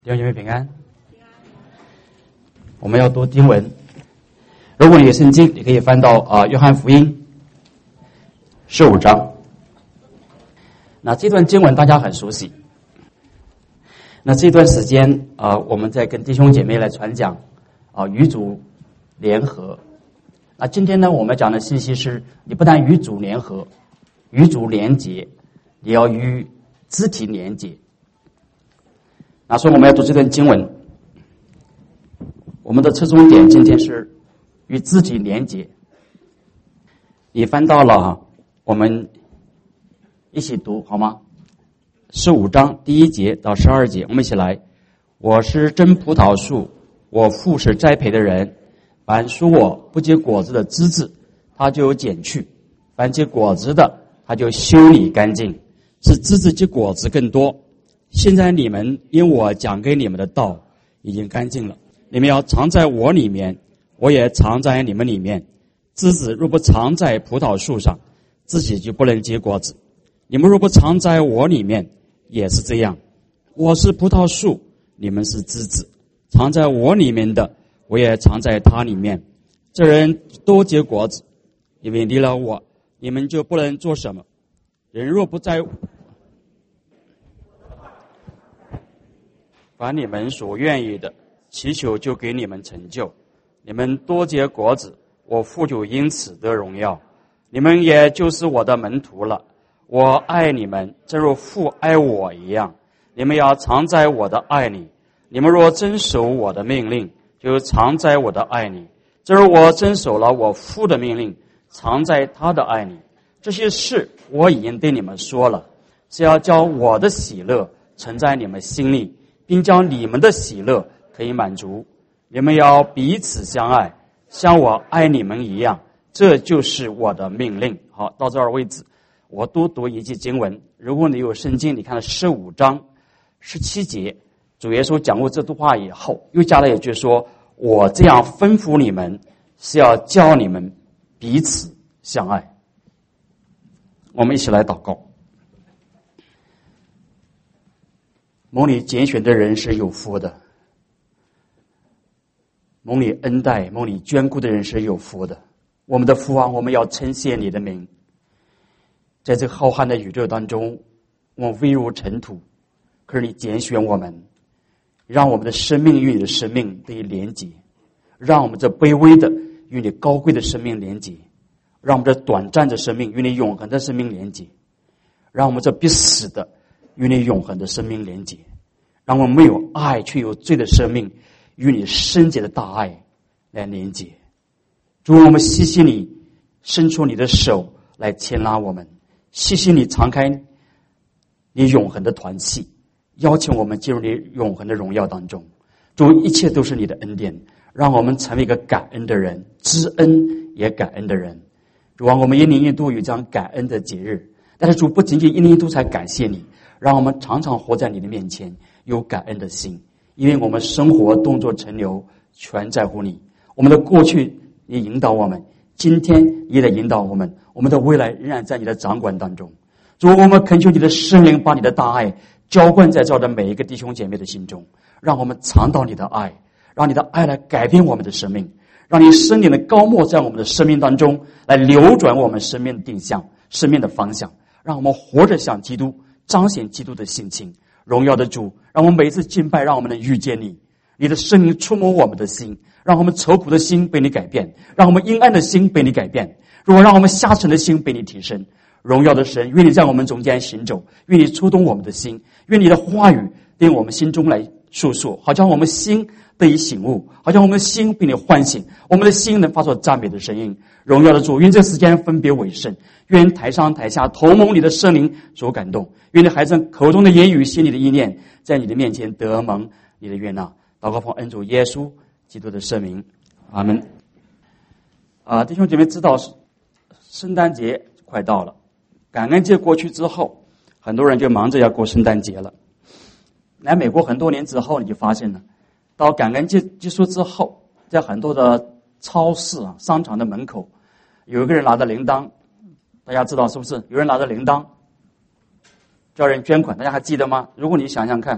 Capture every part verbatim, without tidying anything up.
弟兄姐妹平安。我们要读经文。如果你有圣经，你可以翻到啊、呃、约翰福音十五章。那这段经文大家很熟悉。那这段时间啊、呃，我们在跟弟兄姐妹来传讲啊、呃、与主联合。那今天呢，我们讲的信息是：你不但与主联合，与主连结，也要与肢体连结。那所以我们要读这段经文，我们的侧重点今天是与肢体连结。你翻到了，我们一起读好吗？十五章第一节到十二节，我们一起来。我是真葡萄树，我父是栽培的人。凡属我不结果子的枝子，他就剪去；凡结果子的，他就修理干净，使枝子结果子更多。现在你们因我讲给你们的道已经干净了，你们要藏在我里面，我也藏在你们里面。枝子若不藏在葡萄树上，自己就不能结果子。你们若不藏在我里面，也是这样。我是葡萄树，你们是枝子，藏在我里面的，我也藏在他里面。这人多结果子，因为离了我，你们就不能做什么。人若不在凡你们所愿意的，祈求就给你们成就。你们多结果子，我父就因此得荣耀。你们也就是我的门徒了。我爱你们，正如父爱我一样。你们要藏在我的爱里。你们若遵守我的命令，就藏在我的爱里。正如我遵守了我父的命令，藏在他的爱里。这些事我已经对你们说了，是要叫我的喜乐存在你们心里，并将你们的喜乐可以满足。你们要彼此相爱，像我爱你们一样，这就是我的命令。好，到这儿为止。我多读一句经文。如果你有圣经，你看十五章十七节，主耶稣讲过这段话以后，又加了一句说：我这样吩咐你们，是要叫你们彼此相爱。我们一起来祷告。蒙你拣选的人是有福的，蒙你恩待、蒙你眷顾的人是有福的。我们的父啊，我们要称谢你的名。在这浩瀚的宇宙当中，我们微如尘土，可是你拣选我们，让我们的生命与你的生命得以连结，让我们这卑微的与你高贵的生命连结，让我们这短暂的生命与你永恒的生命连结，让我们这必死的与你永恒的生命连结，让我们没有爱却有罪的生命与你圣洁的大爱来连结。主，我们谢谢你伸出你的手来牵拉我们，谢谢你敞开你永恒的团契，邀请我们进入你永恒的荣耀当中。主，一切都是你的恩典，让我们成为一个感恩的人，知恩也感恩的人。主啊，我们一年一度有这样感恩的节日，但是主不仅仅一年一度才感谢你，让我们常常活在你的面前，有感恩的心，因为我们生活动作成流全在乎你。我们的过去你引导我们，今天你也引导我们，我们的未来仍然在你的掌管当中。主，我们恳求你的圣灵把你的大爱浇灌在这儿的每一个弟兄姐妹的心中，让我们尝到你的爱，让你的爱来改变我们的生命，让你圣灵的膏抹在我们的生命当中，来扭转我们生命的定向、生命的方向，让我们活着像基督，彰显基督的性情。荣耀的主，让我们每一次敬拜，让我们能遇见你，你的圣灵触摸我们的心，让我们愁苦的心被你改变，让我们阴暗的心被你改变，如果让我们下沉的心被你提升。荣耀的神，愿你在我们中间行走，愿你触动我们的心，愿你的话语对我们心中来诉说，好像我们心得以醒悟，好像我们的心被你唤醒，我们的心能发出赞美的声音。荣耀的主，愿这时间分别为圣，愿台上台下同蒙你的圣灵所感动，愿你孩子口中的言语、心里的意念，在你的面前得蒙你的悦纳。祷告奉恩主耶稣基督的圣名，阿门。啊，弟兄姐妹知道圣诞节快到了，感恩节过去之后，很多人就忙着要过圣诞节了。来美国很多年之后，你就发现了，到感恩节结束之后，在很多的超市啊、商场的门口，有一个人拿着铃铛，大家知道是不是？有人拿着铃铛叫人捐款，大家还记得吗？如果你想想看，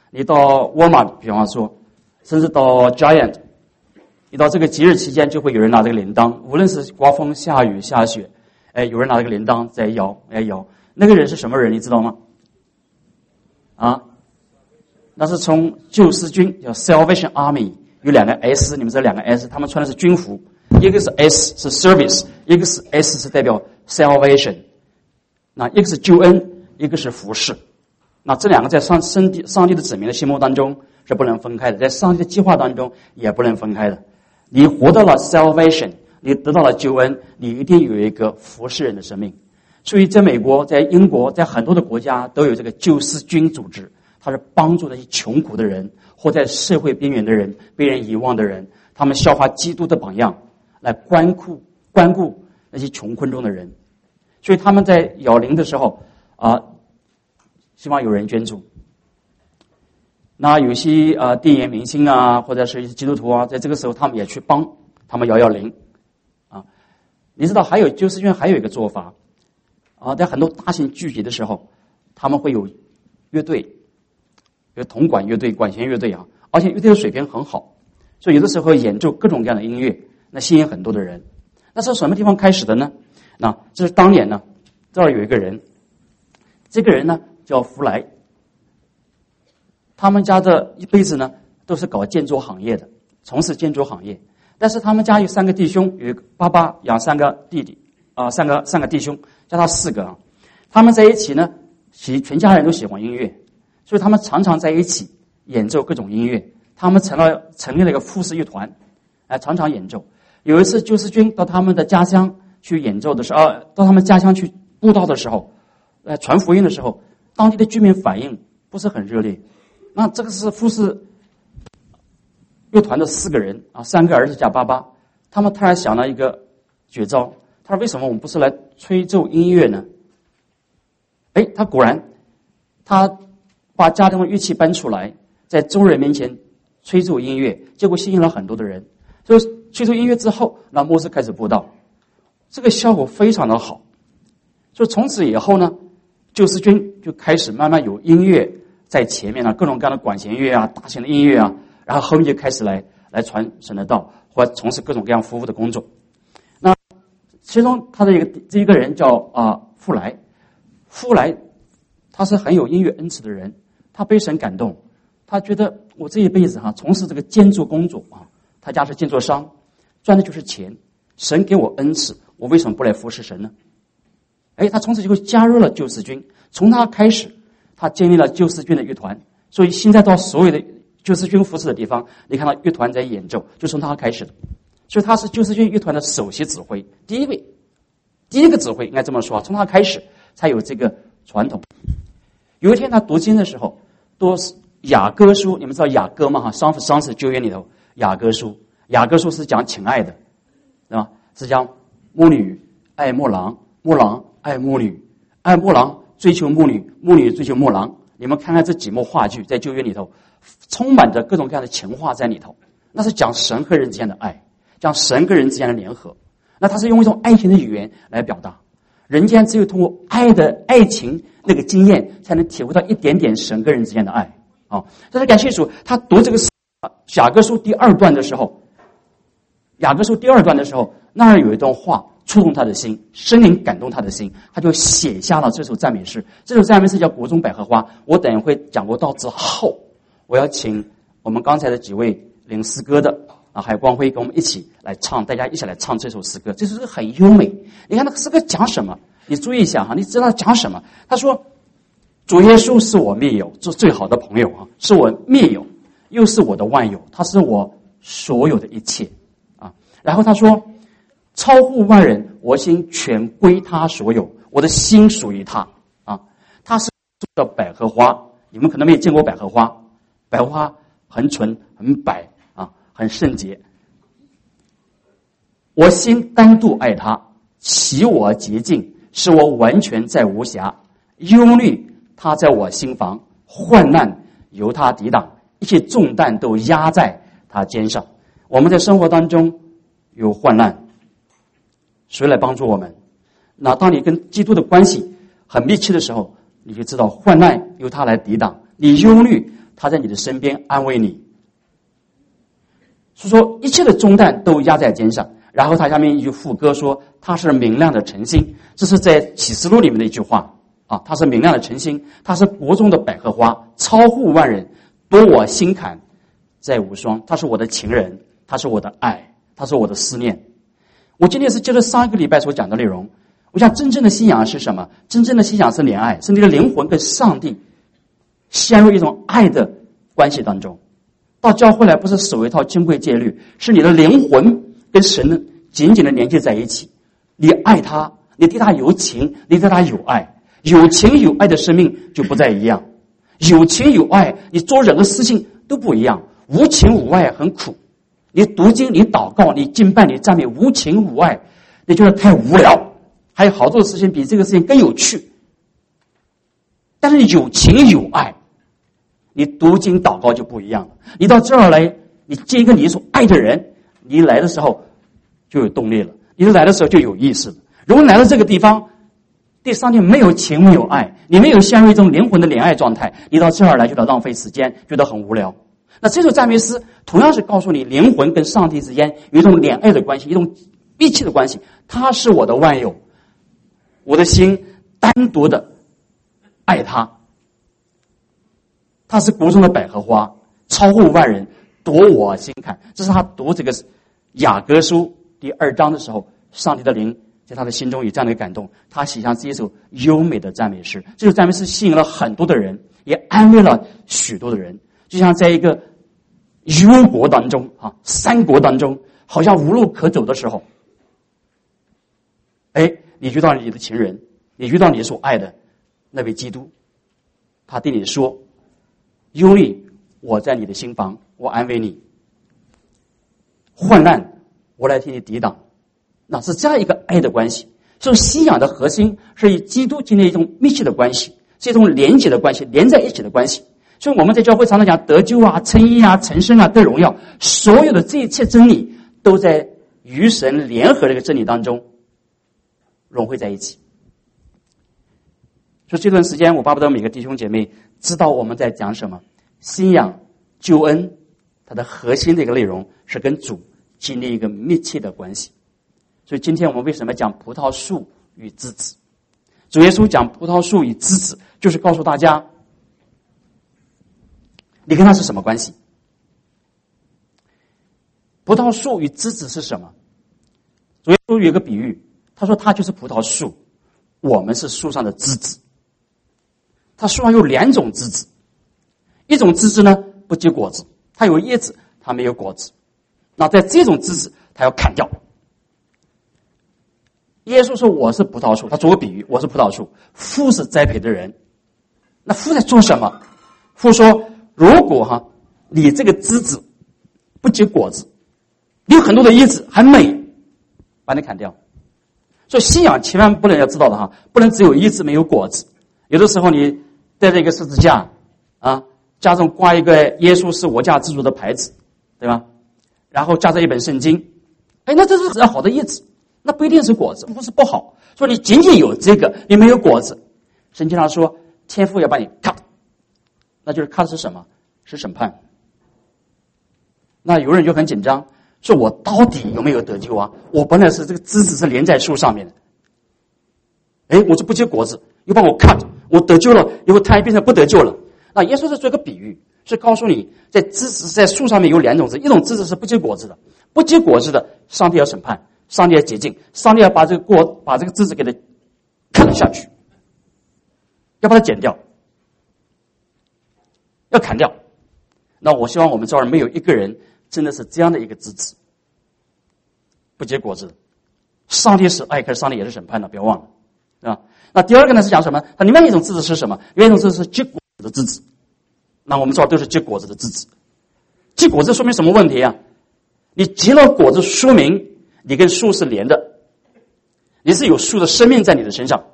你到沃尔玛，比方说，甚至到 Giant， 你到这个节日期间，就会有人拿这个铃铛，无论是刮风下雨下雪，哎，有人拿这个铃铛在摇，哎摇。那个人是什么人，你知道吗？啊，那是从救世军，叫 Salvation Army， 有两个 S， 你们知道两个 S， 他们穿的是军服，一个是 S 是 Service， 一个是 S 是代表 Salvation， 那一个是救恩，一个是服侍。那这两个在上上帝上帝的子民的心目当中是不能分开的，在上帝的计划当中也不能分开的。你活到了 Salvation， 你得到了救恩，你一定有一个服侍人的生命。所以在美国，在英国，在很多的国家都有这个救世军组织，它是帮助那些穷苦的人或在社会边缘的人、被人遗忘的人，他们效法基督的榜样，来关顾关顾那些穷困中的人。所以他们在摇铃的时候啊，希望有人捐助。那有些啊电影明星啊，或者是一些基督徒啊，在这个时候他们也去帮他们摇摇铃啊。你知道还有救世军还有一个做法。啊，在很多大型聚集的时候，他们会有乐队，有铜管乐队、管弦乐队啊，而且乐队的水平很好，所以有的时候演奏各种各样的音乐，那吸引很多的人。那是什么地方开始的呢？那这是当年呢，这儿有一个人，这个人呢叫福来，他们家的一辈子呢都是搞建筑行业的，从事建筑行业。但是他们家有三个弟兄，有一个爸爸养三个弟弟啊、呃，三个三个弟兄。加他四个啊，他们在一起呢，喜全家人都喜欢音乐，所以他们常常在一起演奏各种音乐。他们成了成立了一个富士乐团，哎，常常演奏。有一次救世军到他们的家乡去演奏的时候，啊，到他们家乡去布道的时候，呃，传福音的时候，当地的居民反应不是很热烈。那这个是富士乐团的四个人啊，三个儿子加爸爸，他们突然想了一个绝招。他说：“为什么我们不是来吹奏音乐呢？”哎，他果然，他把家中的乐器搬出来，在众人面前吹奏音乐，结果吸引了很多的人。所以吹奏音乐之后，那牧师开始布道，这个效果非常的好。所以从此以后呢，救世军就开始慢慢有音乐在前面了，各种各样的管弦乐啊、大型的音乐啊，然后后面就开始来来传神的道，或从事各种各样服务的工作。其中他的一个这一个人叫啊、呃、富来，富来他是很有音乐恩赐的人，他被神感动，他觉得我这一辈子哈、啊、从事这个建筑工作啊，他家是建筑商，赚的就是钱，神给我恩赐，我为什么不来服侍神呢？哎，他从此就加入了救世军，从他开始，他建立了救世军的乐团，所以现在到所有的救世军服侍的地方，你看到乐团在演奏，就从他开始的。所以他是救世军乐团的首席指挥，第一位，第一个指挥应该这么说，从他开始才有这个传统。有一天他读经的时候，读雅歌书，你们知道雅歌吗？哈，丧丧事旧约里头雅歌书，雅歌书是讲情爱的，对吧？是讲牧女爱牧狼，牧狼爱牧女，爱牧狼追求牧女，牧女追求牧狼。你们看看这几幕话剧，在旧约里头，充满着各种各样的情话在里头，那是讲神和人之间的爱。讲神跟人之间的联合，那他是用一种爱情的语言来表达。人间只有通过爱的爱情那个经验，才能体会到一点点神跟人之间的爱啊！但是感谢主，他读这个雅歌书第二段的时候，雅歌书第二段的时候，那儿有一段话触动他的心，深灵感动他的心，他就写下了这首赞美诗。这首赞美诗叫《国中百合花》。我等一会讲过道之后，我要请我们刚才的几位领诗歌的。啊，还有光辉跟我们一起来唱，大家一起来唱这首诗歌。这首诗很优美。你看那个诗歌讲什么？你注意一下哈，你知道讲什么？他说：“主耶稣是我密友，是最好的朋友啊，是我密友，又是我的万有，他是我所有的一切啊。”然后他说：“超乎万人，我心全归他所有，我的心属于他啊。他是叫百合花，你们可能没有见过百合花，百合花很纯很白。”很圣洁，我心单独爱他，起我洁净，使我完全在无瑕。忧虑他在我心房，患难由他抵挡，一切重担都压在他肩上。我们在生活当中有患难，谁来帮助我们？那当你跟基督的关系很密切的时候，你就知道患难由他来抵挡。你忧虑他在你的身边安慰你。所以说一切的重担都压在肩上。然后他下面一句副歌说，他是明亮的晨星，这是在启示录里面的一句话啊，他是明亮的晨星，他是国中的百合花，超乎万人，夺我心坎再无双，他是我的情人，他是我的爱，他是我的思念。我今天是接着上一个礼拜所讲的内容，我想真正的信仰是什么？真正的信仰是怜爱，是你的灵魂跟上帝陷入一种爱的关系当中。到教会来不是守一套金规戒律，是你的灵魂跟神紧紧的连接在一起。你爱他，你对他有情，你对他有爱，有情有爱的生命就不再一样。有情有爱，你做任何事情都不一样。无情无爱很苦，你读经，你祷告，你敬拜，你赞美，无情无爱，你觉得太无聊。还有好多的事情比这个事情更有趣。但是有情有爱，你读经祷告就不一样了。你到这儿来，你见一个你所爱的人，你来的时候就有动力了，你来的时候就有意思了。如果来到这个地方，对上帝没有情没有爱，你没有陷入一种灵魂的恋爱状态，你到这儿来觉得浪费时间，觉得很无聊。那这首赞美诗同样是告诉你，灵魂跟上帝之间有一种恋爱的关系，一种密切的关系。他是我的万有，我的心单独的爱他。他是国中的百合花，超乎万人，夺我心坎。这是他读这个雅歌书第二章的时候，上帝的灵在他的心中有这样的感动，他写下这一首优美的赞美诗。这首赞美诗吸引了很多的人，也安慰了许多的人。就像在一个幽国当中啊，三国当中，好像无路可走的时候，哎，你遇到你的情人，你遇到你所爱的那位基督，他对你说，忧虑我在你的心房，我安慰你，患难我来替你抵挡。那是这样一个爱的关系。所以信仰的核心是与基督建立一种密切的关系，是一种连结的关系，连在一起的关系。所以我们在教会常常讲得救啊、称义啊、成圣啊、得荣耀，所有的这一切真理都在与神联合这个真理当中融汇在一起。所以这段时间我巴不得每个弟兄姐妹知道我们在讲什么。信仰救恩它的核心的一个内容是跟主建立一个密切的关系。所以今天我们为什么讲葡萄树与枝子？主耶稣讲葡萄树与枝子，就是告诉大家你跟他是什么关系。葡萄树与枝子是什么？主耶稣有一个比喻，他说他就是葡萄树，我们是树上的枝子。它树上有两种枝子，一种枝子呢不结果子，它有叶子，它没有果子。那在这种枝子它要砍掉。耶稣说我是葡萄树，他做个比喻，我是葡萄树，父是栽培的人。那父在做什么？父说如果哈你这个枝子不结果子，你有很多的叶子很美，把你砍掉。所以信仰千万不能要知道的哈，不能只有叶子没有果子。有的时候你带着一个十字架啊，家中挂一个耶稣是我家之主的牌子，对吧？然后夹着一本圣经，哎，那这是很好的叶子，那不一定是果子，不是不好。说你仅仅有这个，你没有果子，圣经上说天父要把你 cut， 那就是 cut 是什么？是审判。那有人就很紧张，说我到底有没有得救啊？我本来是这个枝子是连在树上面的，哎，我就不结果子，又把我 cut， 我得救了，以后它也变成不得救了。那耶稣是做一个比喻，是告诉你在枝子在树上面有两种枝，一种枝子是不结果子的，不结果子的上帝要审判，上帝要洁净，上帝要把这个果把这个枝子给它砍下去，要把它剪掉，要砍掉。那我希望我们这儿没有一个人真的是这样的一个枝子不结果子的。上帝是爱，可是上帝也是审判的，不要忘了啊。那第二个呢是讲什么？它另外一种枝子是什么？另外一种枝子是结果子的枝子。那我们知道都是结果子的枝子。结果子说明什么问题啊？你结了果子，说明你跟树是连的，你是有树的生命在你的身上。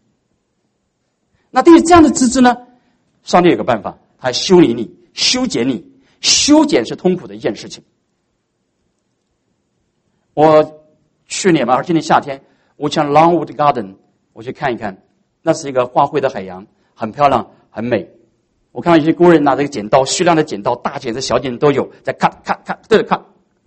那对于这样的枝子呢，上帝有个办法，他修理你，修剪你。修剪是痛苦的一件事情。我去年吧，今年夏天我去 Longwood Garden 我去看一看，那是一个花卉的海洋，很漂亮很美。 我看到一些工人拿着个剪刀，虚量的剪刀，大剪子、小剪子都有，在咔咔咔对着咔。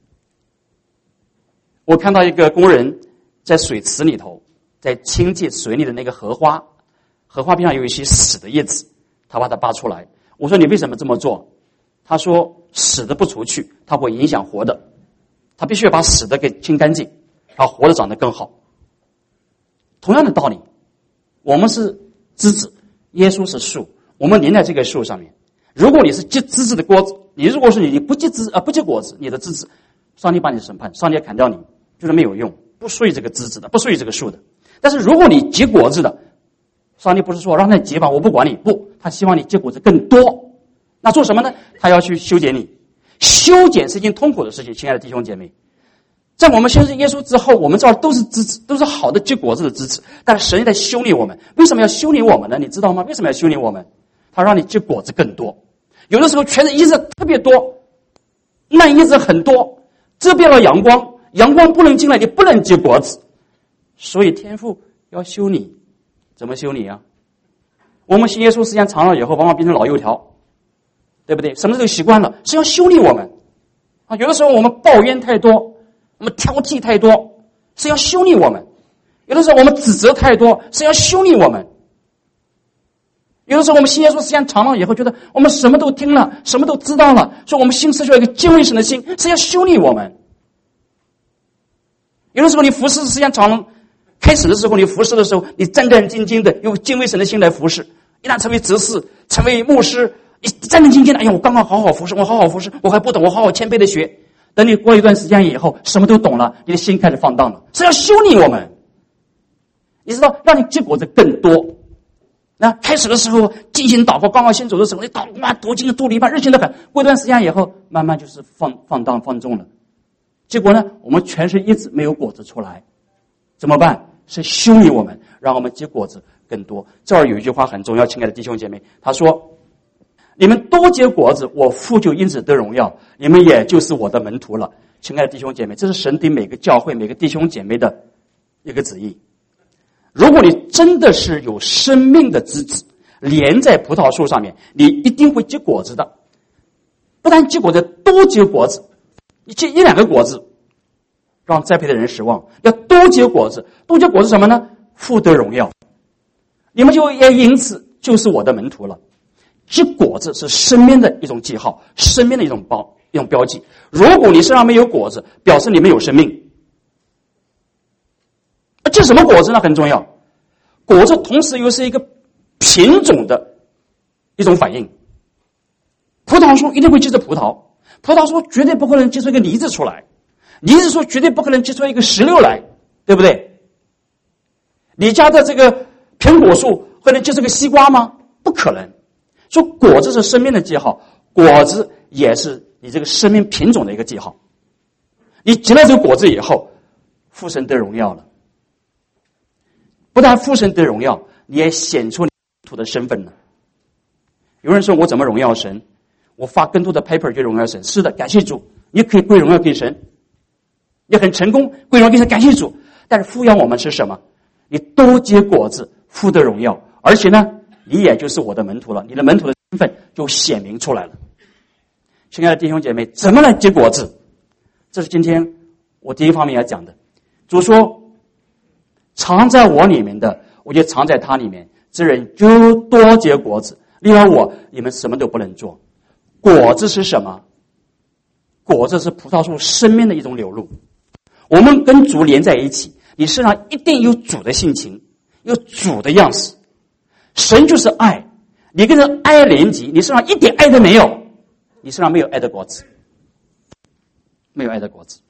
我看到一个工人在水池里头，在清洁水里的那个荷花，荷花边上有一些死的叶子，他把它拔出来。我说你为什么这么做？他说死的不除去，它会影响活的，他必须要把死的给清干净，让活的长得更好。同样的道理，我们是枝子，耶稣是树，我们连在这个树上面。如果你是结枝子的果子，你如果是你不结枝啊不结果子，你的枝子，上帝把你审判，上帝砍掉你，就是没有用，不属于这个枝子的，不属于这个树的。但是如果你结果子的，上帝不是说让他结吧，我不管你，不，他希望你结果子更多。那做什么呢？他要去修剪你。修剪是一件痛苦的事情，亲爱的弟兄姐妹。在我们信任耶稣之后，我们这儿都是枝子，都是好的结果子的枝子，但是神在修理我们。为什么要修理我们呢？你知道吗？为什么要修理我们？他让你结果子更多。有的时候全是叶子特别多，烂叶子很多，遮蔽了阳光，阳光不能进来，你不能结果子。所以天父要修你，怎么修你啊？我们信耶稣时间长了以后，往往变成老油条，对不对？什么都习惯了，是要修理我们啊。有的时候我们抱怨太多，我们挑剔太多，是要修理我们；有的时候我们指责太多，是要修理我们；有的时候我们信耶稣时间长了以后，觉得我们什么都听了，什么都知道了，所以我们心失去了一个敬畏神的心，是要修理我们。有的时候你服侍时间长了，开始的时候你服侍的时候，你战战兢兢的用敬畏神的心来服侍，一旦成为执事，成为牧师，你战战兢兢的，哎呀，我刚刚好好服侍，我好好服侍，我还不懂，我好好谦卑的学。等你过一段时间以后，什么都懂了，你的心开始放荡了，是要修理我们。你知道，让你结果子更多。那开始的时候进行祷告，刚刚先走的时候，你祷告啊，读经读礼拜，热情的很。过一段时间以后，慢慢就是放放荡放纵了。结果呢，我们全是一直没有果子出来，怎么办？是修理我们，让我们结果子更多。这儿有一句话很重要，亲爱的弟兄姐妹，他说：“你们多结果子，我父就因此得荣耀，你们也就是我的门徒了。”亲爱的弟兄姐妹，这是神对每个教会、每个弟兄姐妹的一个旨意。如果你真的是有生命的枝子连在葡萄树上面，你一定会结果子的。不但结果子，多结果子，你结一两个果子，让栽培的人失望。要多结果子，多结果子什么呢？父得荣耀。你们就也因此就是我的门徒了。结果子是生命的一种记号，生命的一种标一种标记。如果你身上没有果子，表示你没有生命。这什么果子呢？很重要。果子同时又是一个品种的一种反应。葡萄树一定会结出葡萄，葡萄树绝对不可能结出一个梨子出来，梨子树绝对不可能结出一个石榴来，对不对？你家的这个苹果树会能结出个西瓜吗？不可能。说果子是生命的记号，果子也是你这个生命品种的一个记号。你结了这个果子以后，父神得荣耀了。不但父神得荣耀，你也显出你徒的身份了。有人说我怎么荣耀神？我发更多的 paper 就荣耀神。是的，感谢主，你可以归荣耀给神，你很成功，归荣耀给神，感谢主。但是富养我们是什么？你多结果子，父的荣耀，而且呢，你也就是我的门徒了，你的门徒的身份就显明出来了。亲爱的弟兄姐妹，怎么来结果子？这是今天我第一方面要讲的。主说，藏在我里面的，我就藏在他里面，这人就多结果子。离了我，你们什么都不能做。果子是什么？果子是葡萄树生命的一种流露。我们跟主连在一起，你身上一定有主的性情，有主的样式。神就是爱，你跟着爱连接，你身上一点爱都没有，你身上没有爱的果子，没有爱的果子。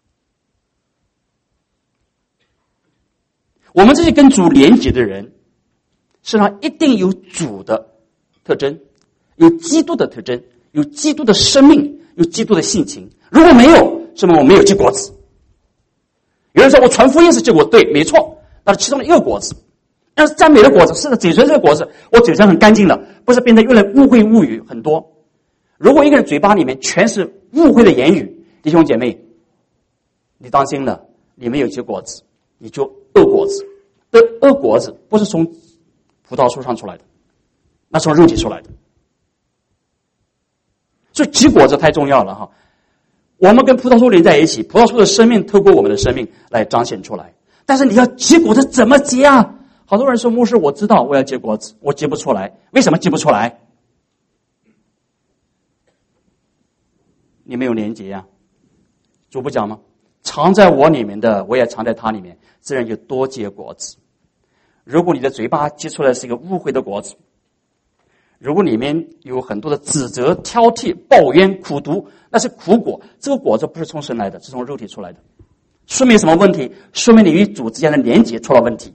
我们这些跟主连接的人，身上一定有主的特征，有基督的特征，有基督的生命，有基督的性情。如果没有，说明我没有结果子。有人说我传福音是结果，对，没错，那是其中的一个果子。但是赞美的果子，是的，嘴唇这个果子，我嘴唇很干净了，不是变成用来污秽物语很多。如果一个人嘴巴里面全是污秽的言语，弟兄姐妹，你当心了，你没有结果子，你就恶果子。的恶果子不是从葡萄树上出来的，那从肉体出来的。 所以结果子太重要了哈。我们跟葡萄树连在一起，葡萄树的生命透过我们的生命来彰显出来。但是你要结果子怎么结啊？好多人说牧师，我知道我要结果子，我结不出来。为什么结不出来？你没有连结呀、啊。主不讲吗？藏在我里面的，我也藏在他里面，这人就多结果子。如果你的嘴巴结出来是一个误会的果子，如果里面有很多的指责、挑剔、抱怨、苦毒，那是苦果。这个果子不是从神来的，是从肉体出来的。说明什么问题？说明你与主之间的连结出了问题。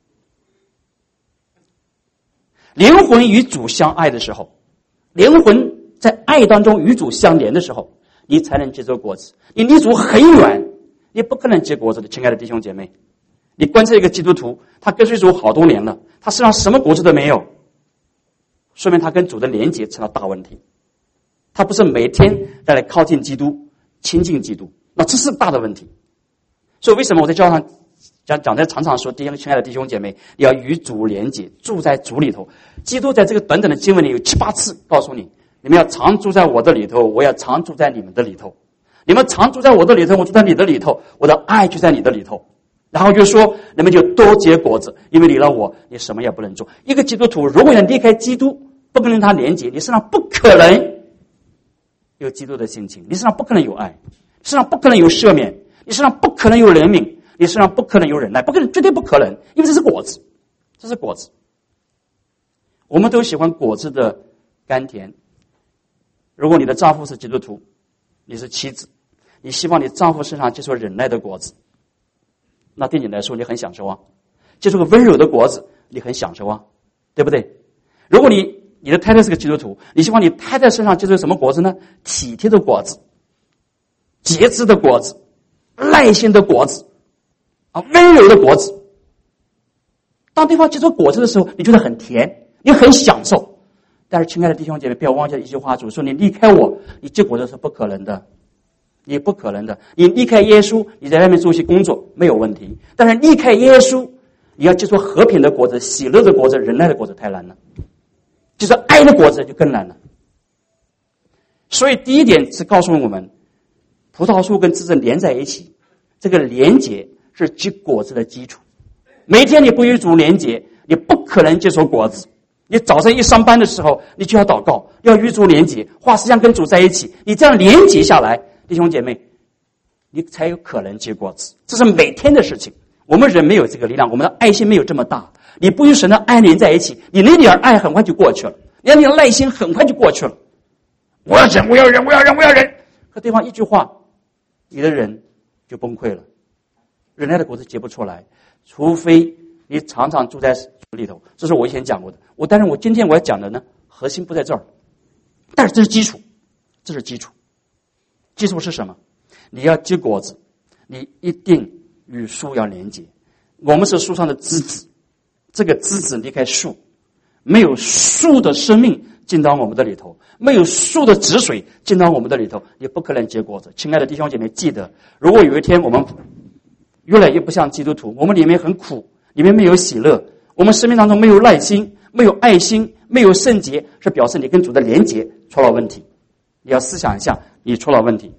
灵魂与主相爱的时候，灵魂在爱当中与主相连的时候，你才能结出果子。你离主很远，你不可能结果子的。亲爱的弟兄姐妹，你观察一个基督徒，他跟随主好多年了，他身上什么果子都没有，说明他跟主的连结成了大问题。他不是每天再来靠近基督、亲近基督，那这是大的问题。所以为什么我在教上讲讲在常常说，弟兄亲爱的弟兄姐妹，要与主连结，住在主里头。基督在这个短短的经文里有七八次告诉你，你们要常住在我的里头，我要常住在你们的里头。你们常住在我的里头，我住在你的里头，我的爱就在你的里头。然后就说，你们就多结果子，因为离了我，你什么也不能做。一个基督徒如果要离开基督，不跟他连结，你身上不可能有基督的心情，你身上不可能有爱，你身上不可能有赦免，你身上不可能有怜悯，你身上不可能有忍耐，不可能，绝对不可能，因为这是果子，这是果子。我们都喜欢果子的甘甜。如果你的丈夫是基督徒，你是妻子，你希望你丈夫身上结出忍耐的果子，那对你来说你很享受啊。结出个温柔的果子，你很享受啊，对不对？如果你你的太太是个基督徒，你希望你太太身上结出什么果子呢？体贴的果子，节制的果子，耐心的果子啊，温柔的果子。当对方结出果子的时候，你觉得很甜，你很享受。但是亲爱的弟兄姐妹，不要忘记了一句话，主说你离开我，你结果子是不可能的，你不可能的。你离开耶稣，你在外面做一些工作没有问题，但是离开耶稣，你要结出和平的果子、喜乐的果子、忍耐的果子太难了，就是爱的果子就更难了。所以第一点是告诉我们，葡萄树跟枝子连在一起，这个连结是结果子的基础。每天你不与主连结，你不可能结出果子。你早上一上班的时候，你就要祷告，要与主连结，花时间跟主在一起。你这样连结下来，弟兄姐妹，你才有可能结果子。这是每天的事情。我们人没有这个力量，我们的爱心没有这么大。你不与神的爱连在一起，你那点爱很快就过去了，你那点耐心很快就过去了。我要忍，我要忍，我要忍，我要忍。和对方一句话，你的忍就崩溃了，忍耐的果子结不出来，除非你常常住在主里头。这是我以前讲过的。我但是我今天我要讲的呢，核心不在这儿，但是这是基础，这是基础。基础是什么？你要结果子，你一定与树要连结。我们是树上的枝子，这个枝子离开树，没有树的生命进到我们的里头，没有树的汁水进到我们的里头，也不可能结果子。亲爱的弟兄姐妹，记得，如果有一天我们越来越不像基督徒，我们里面很苦，里面没有喜乐，我们生命当中没有耐心，没有爱心，没有圣洁，是表示你跟主的连结出了问题。你要思想一下，你出了问题。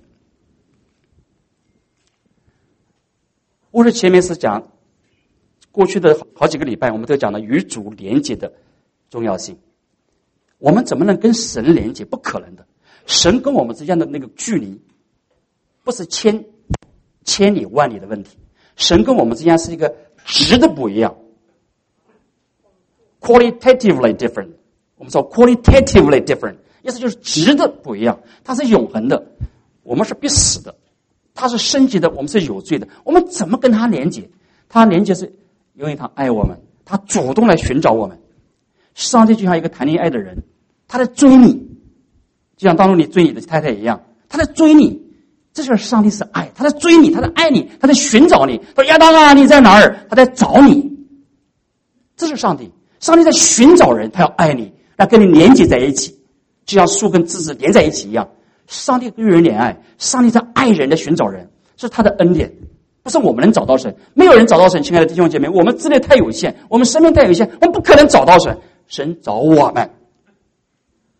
我是前面是讲过去的好几个礼拜，我们都讲了与主连结的重要性。我们怎么能跟神连结？不可能的。神跟我们之间的那个距离，不是千千里万里的问题。神跟我们之间是一个质的不一样 ，qualitatively different。我们说 qualitatively different， 意思就是质的不一样。它是永恒的，我们是必死的；它是升级的，我们是有罪的。我们怎么跟他连结？他连结是因为他爱我们，他主动来寻找我们。上帝就像一个谈恋爱的人，他在追你，就像当初你追你的太太一样，他在追你。这就是上帝是爱，他在追你，他在爱你，他在寻找你。他说亚当啊，你在哪儿？他在找你。这是上帝，上帝在寻找人，他要爱你，要跟你连接在一起，就像树跟枝子连在一起一样。上帝对人怜爱，上帝在爱人的寻找人，是他的恩典，不是我们能找到神。没有人找到神，亲爱的弟兄姐妹，我们资历太有限，我们生命太有限，我们不可能找到神，神找我们。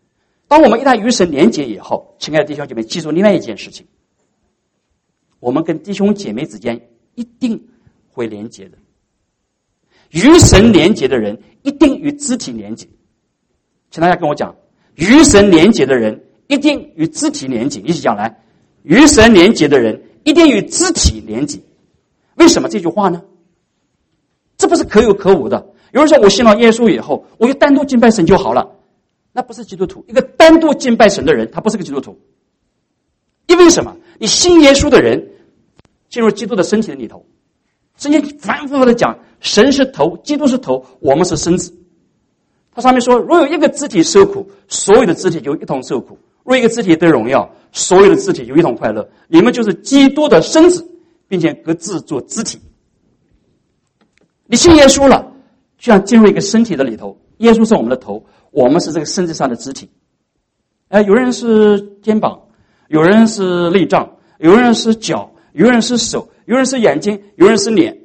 当我们一旦与神连结以后，亲爱的弟兄姐妹，记住另外一件事情，我们跟弟兄姐妹之间一定会连结的。与神连结的人一定与肢体连结。请大家跟我讲，与神连结的人一定与肢体连结。一起讲来，与神连结的人一定与肢体连结。为什么这句话呢？这不是可有可无的。有人说我信了耶稣以后，我就单独敬拜神就好了，那不是基督徒。一个单独敬拜神的人，他不是个基督徒。因为什么？你信耶稣的人进入基督的身体的里头，圣经反复的讲，神是头，基督是头，我们是身子。他上面说，若有一个肢体受苦，所有的肢体就一同受苦；若一个肢体得荣耀，所有的肢体就一同快乐。你们就是基督的身子，并且各自做肢体。你信耶稣了，就像进入一个身体的里头，耶稣是我们的头，我们是这个身子上的肢体。呃，有人是肩膀，有人是内脏，有人是脚，有人是手，有人是眼睛，有人是脸。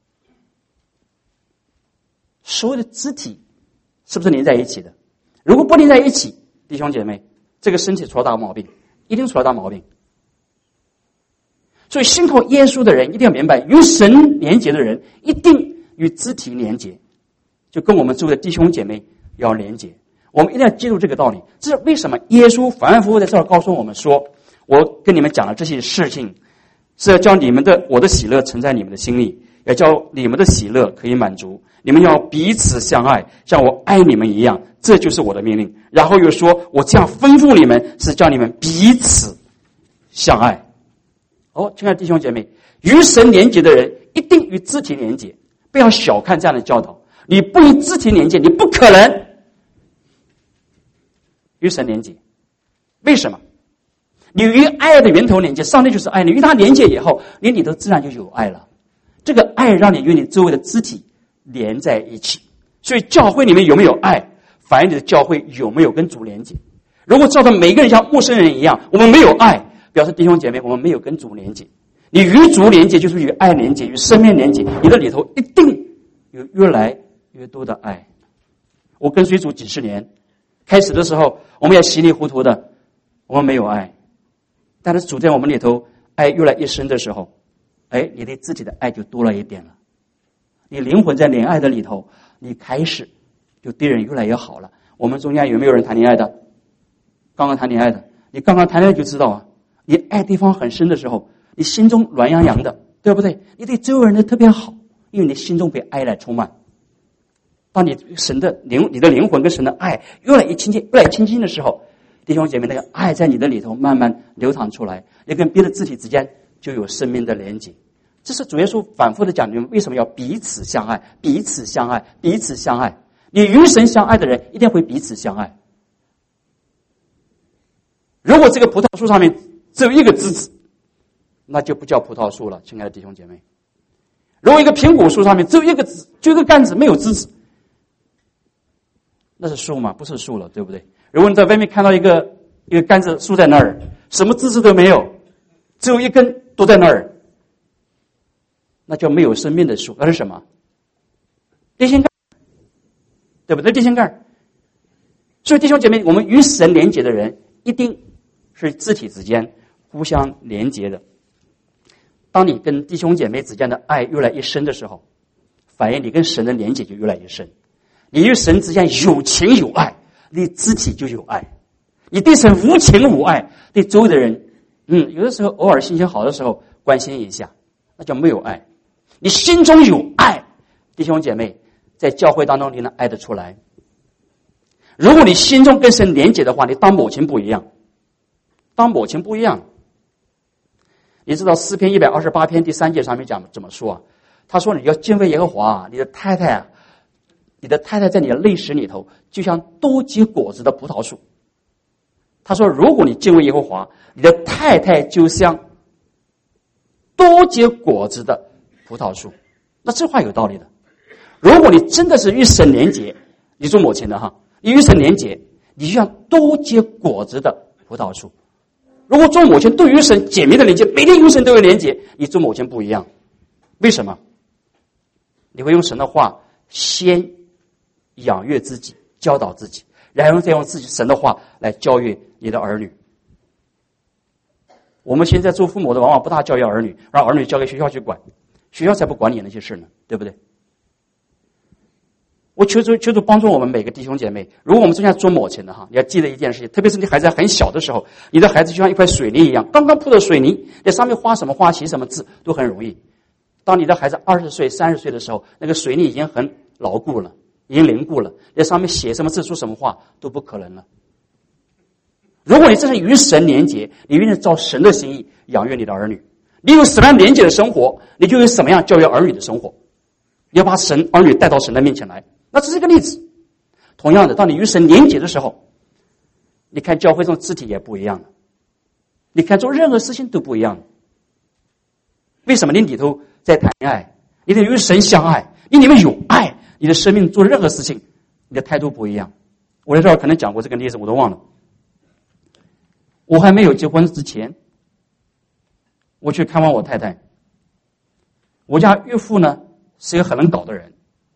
所有的肢体是不是连在一起的？如果不连在一起，弟兄姐妹，这个身体出了大毛病，一定出了大毛病。所以信靠耶稣的人一定要明白，与神连结的人一定与肢体连结，就跟我们周围的弟兄姐妹要连结。我们一定要记住这个道理。这是为什么耶稣反反复复在这儿告诉我们说，我跟你们讲了这些事情，是要叫你们的我的喜乐存在你们的心里，要叫你们的喜乐可以满足。你们要彼此相爱，像我爱你们一样，这就是我的命令。然后又说，我这样吩咐你们，是叫你们彼此相爱。哦，亲爱的弟兄姐妹，与神连结的人一定与肢体连结，不要小看这样的教导。你不与肢体连结，你不可能与神连结。为什么？你与爱的源头连接，上帝就是爱，你与他连接以后，你里头自然就有爱了。这个爱让你与你周围的肢体连在一起。所以教会里面有没有爱，反映你的教会有没有跟主连接。如果照着每个人像陌生人一样，我们没有爱，表示弟兄姐妹我们没有跟主连接。你与主连接就是与爱连接，与生命连接，你的里头一定有越来越多的爱。我跟随主几十年，开始的时候我们也稀里糊涂的，我们没有爱。但是主在我们里头爱越来越深的时候，哎，你对自己的爱就多了一点了。你灵魂在恋爱的里头，你开始就对人越来越好了。我们中间有没有人谈恋爱的？刚刚谈恋爱的，你刚刚谈恋爱就知道啊，你爱对方很深的时候，你心中暖洋洋的，对不对？你对周围人都特别好，因为你心中被爱来充满。当你神的灵，你的灵魂跟神的爱越来越亲近，越来越亲近的时候，弟兄姐妹，那个爱在你的里头慢慢流淌出来，也跟别的肢体之间就有生命的连结。这是主耶稣反复的讲，你们为什么要彼此相爱？彼此相爱，彼此相爱。你与神相爱的人一定会彼此相爱。如果这个葡萄树上面只有一个枝子，那就不叫葡萄树了，亲爱的弟兄姐妹。如果一个苹果树上面只有一个枝，就一个杆子没有枝子，那是树吗？不是树了，对不对？如果你在外面看到一个一个杆子竖在那儿，什么枝子都没有，只有一根都在那儿，那叫没有生命的树。那是什么？电线杆，对不对？电线杆。所以弟兄姐妹，我们与神连结的人一定是肢体之间互相连结的。当你跟弟兄姐妹之间的爱越来越深的时候，反映你跟神的连结就越来越深。你与神之间有情有爱，你肢体就有爱。你对神无情无爱，对周围的人，嗯，有的时候偶尔心情好的时候关心一下，那叫没有爱。你心中有爱，弟兄姐妹，在教会当中你能爱得出来。如果你心中跟神连结的话，你当母亲不一样，当母亲不一样。你知道诗篇一百二十八篇第三节上面讲怎么说啊？他说你要敬畏耶和华，你的太太啊，你的太太在你的内室里头就像多结果子的葡萄树。他说如果你敬畏耶和华，你的太太就像多结果子的葡萄树。那这话有道理的。如果你真的是与神连结，你做母亲的哈，你与神连结，你就像多结果子的葡萄树。如果做母亲对于神姐妹的连接，每天与神都有连接，你做母亲不一样。为什么？你会用神的话先养育自己，教导自己， 然后再用自己神的话来教育你的儿女。我们现在做父母的往往不大教育儿女，让儿女交给学校去管，学校才不管你那些事呢，对不对？我求主求主帮助我们每个弟兄姐妹，如果我们正在做母亲的哈，你要记得一件事情，特别是你孩子很小的时候，你的孩子就像一块水泥一样，刚刚铺的水泥，在上面画什么画、写什么字都很容易。当你的孩子二十岁、三十岁的时候，那个水泥已经很牢固了，已经凝固了，在上面写什么字、说什么话都不可能了。如果你真是与神连结，你愿意照神的心意养育你的儿女，你有什么样连结的生活，你就有什么样教育儿女的生活。你要把神儿女带到神的面前来，那这是一个例子。同样的，当你与神连结的时候，你看教会中肢体也不一样了，你看做任何事情都不一样了。为什么？你里头在谈恋爱，你得与神相爱，你里面有爱，你的生命做任何事情，你的态度不一样。我在这儿可能讲过这个例子，我都忘了。我还没有结婚之前，我去看望我太太。我家岳父呢是一个很能搞的人，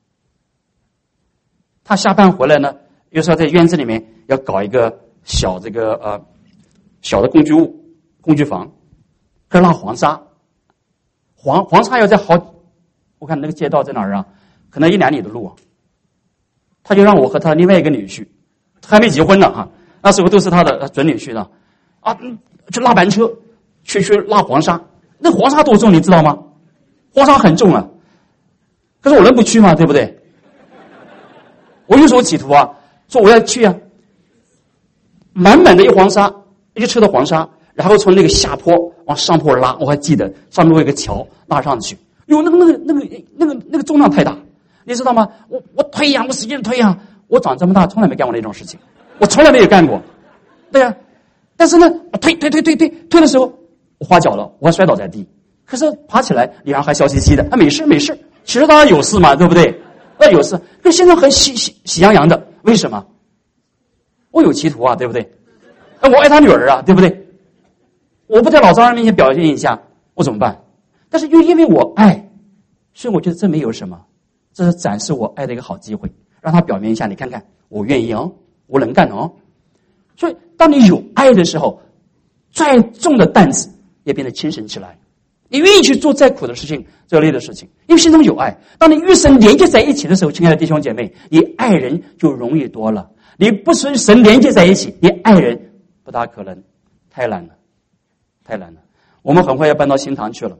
他下班回来呢，有时候在院子里面要搞一个小这个呃小的工具屋工具房，可拉黄沙，黄黄沙要在好，我看那个街道在哪儿啊？可能一两里的路啊。他就让我和他另外一个女婿，还没结婚呢哈，那时候都是他的准女婿呢。啊，去拉板车，去去拉黄沙，那黄沙多重你知道吗？黄沙很重啊，可是我能不去吗？对不对？我有时候企图啊，说我要去啊，满满的一黄沙，一车的黄沙，然后从那个下坡往上坡拉，我还记得上面有一个桥拉上去，哟，那个那个那个那个那个重量太大，你知道吗？我我推呀，我使劲推呀，我长这么大从来没干过那种事情，我从来没有干过，对啊。但是呢，推推推推推推的时候，我滑脚了，我还摔倒在地。可是爬起来，脸上还笑嘻嘻的，啊，没事没事。其实当然有事嘛，对不对？那有事，可现在很喜喜喜洋洋的，为什么？我有企图啊，对不对？我爱他女儿啊，对不对？我不在老丈人面前表现一下，我怎么办？但是又因为我爱，所以我觉得这没有什么，这是展示我爱的一个好机会，让他表明一下，你看看，我愿意哦，我能干哦。所以当你有爱的时候，再重的担子也变得轻省起来，你愿意去做再苦的事情，再累的事情，因为心中有爱。当你与神连接在一起的时候，亲爱的弟兄姐妹，你爱人就容易多了。你不与神连接在一起，你爱人不大可能，太难了，太难了。我们很快要搬到新堂去了，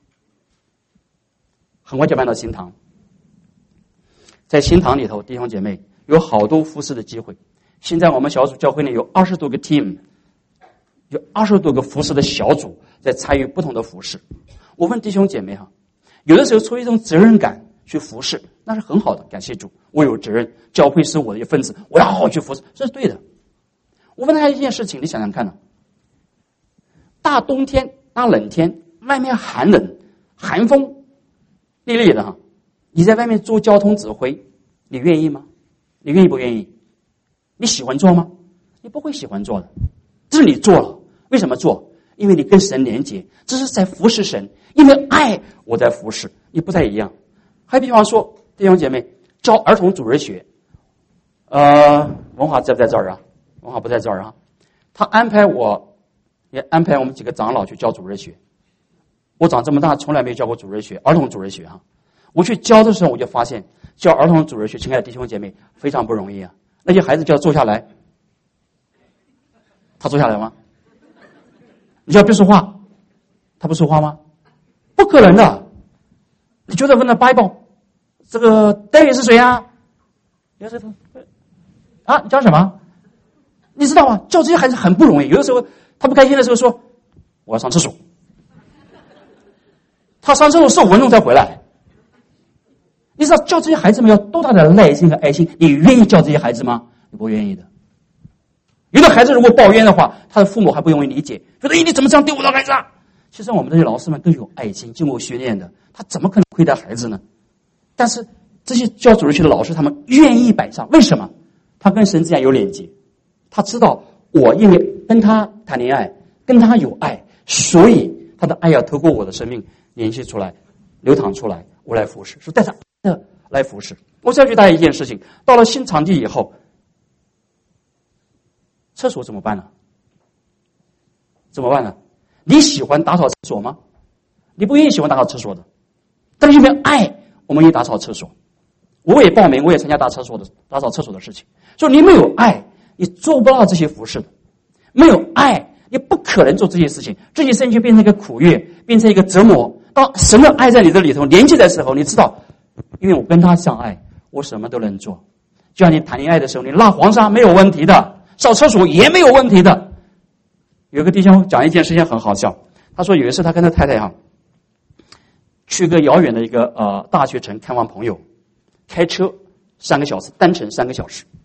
很快就搬到新堂。在新堂里头，弟兄姐妹有好多服侍的机会。现在我们小组教会呢有二十多个 team， 有二十多个服侍的小组在参与不同的服侍。我问弟兄姐妹哈，有的时候出于一种责任感去服侍，那是很好的，感谢主，我有责任，教会是我的一份子，我要好好去服侍，这是对的。我问大家一件事情，你想想看呢、啊？大冬天、大冷天，外面寒冷、寒风烈烈的哈，你在外面做交通指挥，你愿意吗？你愿意不愿意？你喜欢做吗？你不会喜欢做的，这是你做了。为什么做？因为你跟神连结，这是在服侍神，因为爱我在服侍，你不太一样。还比方说，弟兄姐妹教儿童主日学，呃，文华在不在这儿啊？文华不在这儿啊。他安排我，也安排我们几个长老去教主日学。我长这么大从来没教过主日学，儿童主日学啊。我去教的时候，我就发现教儿童主日学，亲爱的弟兄姐妹非常不容易啊。那些孩子就要坐下来，他坐下来吗？你叫他不说话，他不说话吗？不可能的。你觉得问他 Bible， 这个 David 是谁啊？你说啊，你叫什么？你知道吗？教这些孩子很不容易。有的时候他不开心的时候说我要上厕所，他上厕所十五分钟才回来。你知道教这些孩子们要多大的耐心和爱心？你愿意教这些孩子吗？你不愿意的。有的孩子如果抱怨的话，他的父母还不容易理解，觉得哎，你怎么这样对我的孩子啊？其实我们这些老师们都有爱心，经过训练的，他怎么可能亏待孩子呢？但是这些教主日学的老师，他们愿意摆上，为什么？他跟神之间有连接，他知道我因为跟他谈恋爱，跟他有爱，所以他的爱要透过我的生命联系出来，流淌出来，我来服侍，是带着爱的来服侍。我再去大家一件事情，到了新场地以后， 厕所怎么办呢？怎么办呢？你喜欢打扫厕所吗？你不愿意喜欢打扫厕所的，但是因为爱，我们愿意打扫厕所。我也报名，我也参加打厕所的打扫厕所的事情。所以你没有爱，你做不到这些服事的。没有爱，你不可能做这些事情，这些事情就变成一个苦乐，变成一个折磨。当神的爱在你的里头连接的时候，你知道，因为我跟他相爱，我什么都能做。就像你谈恋爱的时候，你拉黄沙没有问题的，扫厕所也没有问题的。有一个弟兄讲一件事情很好笑，他说有一次他跟他太太哈，去个遥远的一个呃大学城看望朋友，开车三个小时，单程三个小时。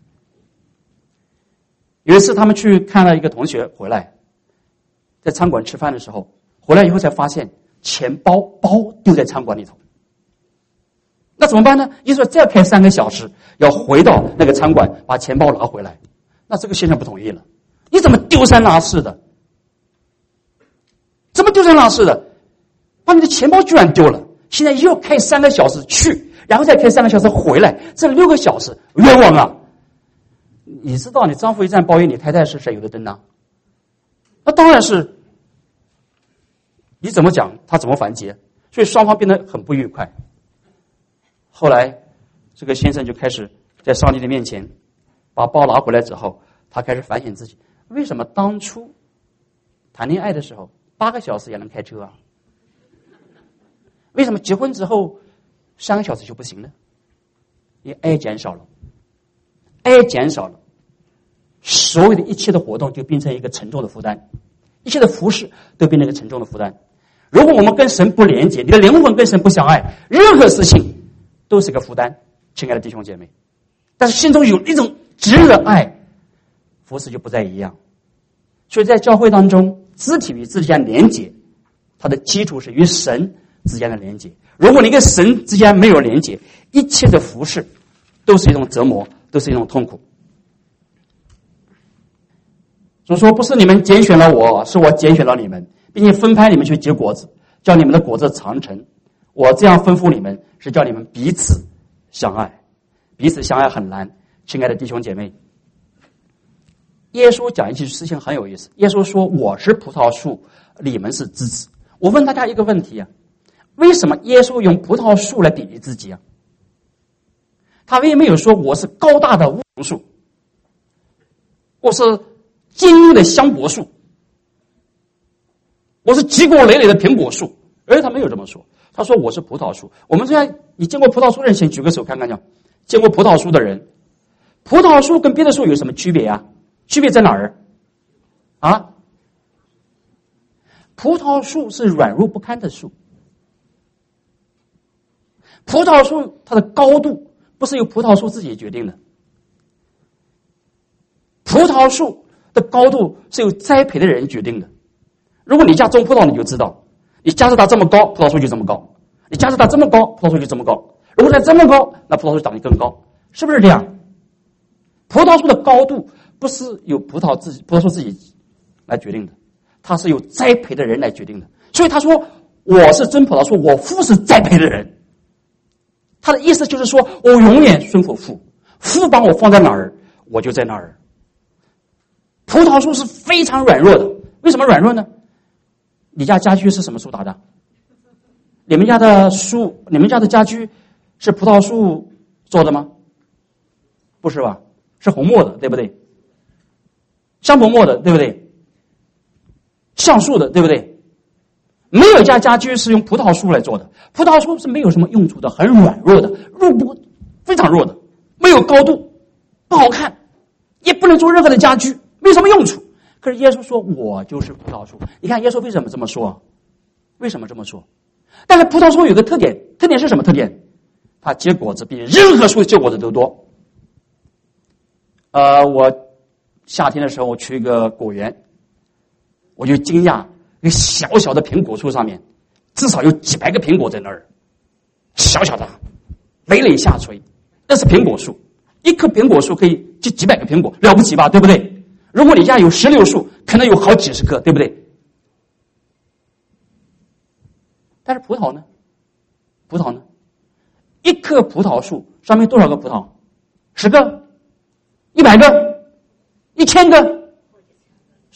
有一次他们去看了一个同学回来，在餐馆吃饭的时候，回来以后才发现钱包包丢在餐馆里头。那怎么办呢？一说再开三个小时，要回到那个餐馆把钱包拿回来。那这个先生不同意了，你怎么丢三落四的？怎么丢三落四的？把你的钱包居然丢了，现在又开三个小时去，然后再开三个小时回来，这六个小时冤枉啊！你知道你丈夫一这样抱怨，你太太是谁有的灯呢？那当然是你怎么讲他怎么反击，所以双方变得很不愉快。后来这个先生就开始在上帝的面前把包拿回来之后，他开始反省自己，为什么当初谈恋爱的时候八个小时也能开车啊？为什么结婚之后三个小时就不行呢？因为爱减少了，爱减少了，所有的一切的活动就变成一个沉重的负担，一切的服事都变成一个沉重的负担。如果我们跟神不连接，你的灵魂跟神不相爱，任何事情都是个负担，亲爱的弟兄姐妹。但是心中有一种炙热的爱，服事就不再一样。所以在教会当中，肢体与肢体之间连接，它的基础是与神之间的连接。如果你跟神之间没有连接，一切的服事都是一种折磨，都是一种痛苦。所以说，不是你们拣选了我，是我拣选了你们，并且分派你们去结果子，叫你们的果子长成。我这样吩咐你们，是叫你们彼此相爱。彼此相爱很难，亲爱的弟兄姐妹。耶稣讲一件事情很有意思，耶稣说我是葡萄树，你们是枝子。我问大家一个问题啊，为什么耶稣用葡萄树来比喻自己啊？他为什么没有说我是高大的乌龙树，我是坚硬的香柏树，我是积果累累的苹果树？而他没有这么说，他说我是葡萄树。我们现在你见过葡萄树的人请举个手看看，见过葡萄树的人，葡萄树跟别的树有什么区别啊？区别在哪儿啊？葡萄树是软弱不堪的树，葡萄树它的高度不是由葡萄树自己决定的，葡萄树的高度是由栽培的人决定的。如果你家种葡萄，你就知道，你家是它这么高，葡萄树就这么高；你家是它这么高，葡萄树就这么高。如果它这么高，那葡萄树长得更高，是不是这样？葡萄树的高度不是由葡萄自己葡萄树自己来决定的，它是由栽培的人来决定的。所以他说我是真葡萄树，我父是栽培的人。他的意思就是说我永远顺服父，父把我放在哪儿，我就在哪儿。葡萄树是非常软弱的，为什么软弱呢？你家家具是什么树打的？你们家的树，你们家的家居是葡萄树做的吗？不是吧？是红木的，对不对？香柏木的，对不对？橡树的，对不对？没有一家家居是用葡萄树来做的。葡萄树是没有什么用处的，很软弱的，弱不非常弱的，没有高度，不好看，也不能做任何的家居，没什么用处。可是耶稣说我就是葡萄树。你看耶稣为什么这么说？为什么这么说？但是葡萄树有个特点，特点是什么特点？它结果子比任何树结果子都多。呃，我夏天的时候我去一个果园，我就惊讶，一个小小的苹果树上面至少有几百个苹果在那儿，小小的累累下垂，那是苹果树，一棵苹果树可以结几百个苹果，了不起吧，对不对？如果你家有石榴树，可能有好几十棵，对不对？但是葡萄呢？葡萄呢？一棵葡萄树上面多少个葡萄？十个？一百个？一千个？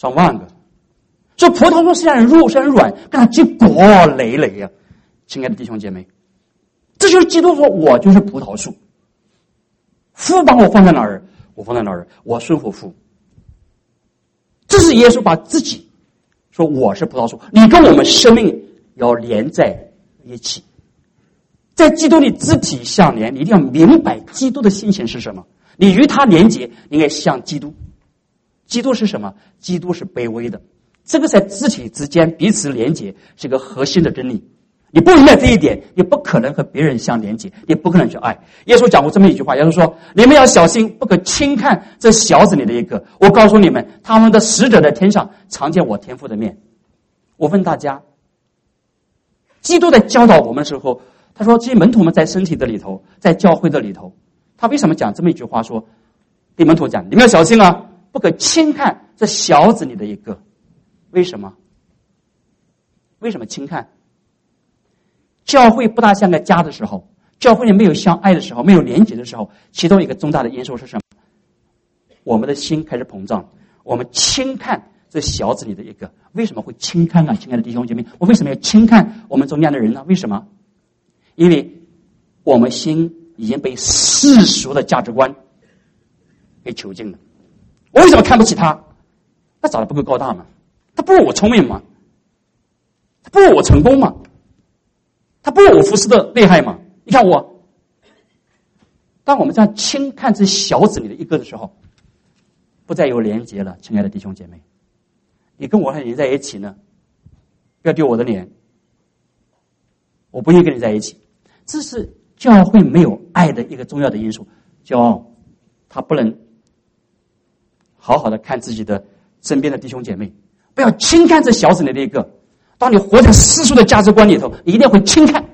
上万个。所以葡萄树虽然弱，虽然软，跟它结果累累呀、啊。亲爱的弟兄姐妹，这就是基督说，我就是葡萄树，父把我放在哪儿，我放在哪儿，我顺服父。这是耶稣把自己说我是葡萄树，你跟我们生命要连在一起，在基督里肢体相连。你一定要明白基督的性情是什么，你与他连结，你应该像基督。基督是什么？基督是卑微的，这个在肢体之间彼此连结是一个核心的真理。你不明白这一点，你不可能和别人相连结，你不可能去爱。耶稣讲过这么一句话，耶稣说，你们要小心，不可轻看这小子里的一个。我告诉你们，他们的使者在天上常见我天父的面。我问大家，基督在教导我们的时候，他说这些门徒们在身体的里头，在教会的里头，他为什么讲这么一句话，说对门徒讲，你们要小心啊，不可轻看这小子里的一个。为什么？为什么轻看？教会不大像个家的时候，教会里没有相爱的时候，没有连结的时候，其中一个重大的因素是什么？我们的心开始膨胀，我们轻看这小子里的一个。为什么会轻看啊？亲爱的弟兄姐妹，我为什么要轻看我们中间的人呢？为什么？因为我们心已经被世俗的价值观给囚禁了。我为什么看不起他？他长得不够高大吗？他不如我聪明吗？他不如我成功吗？他不如我服侍的厉害吗？你看我，当我们这样轻看这小子里的一个的时候，不再有连结了。亲爱的弟兄姐妹，你跟我还连在一起呢，不要丢我的脸，我不愿意跟你在一起。这是教会没有爱的一个重要的因素。骄傲，他不能好好的看自己的身边的弟兄姐妹，不要轻看这小子里的一个。当你活在世俗的价值观里头，你一定会轻看。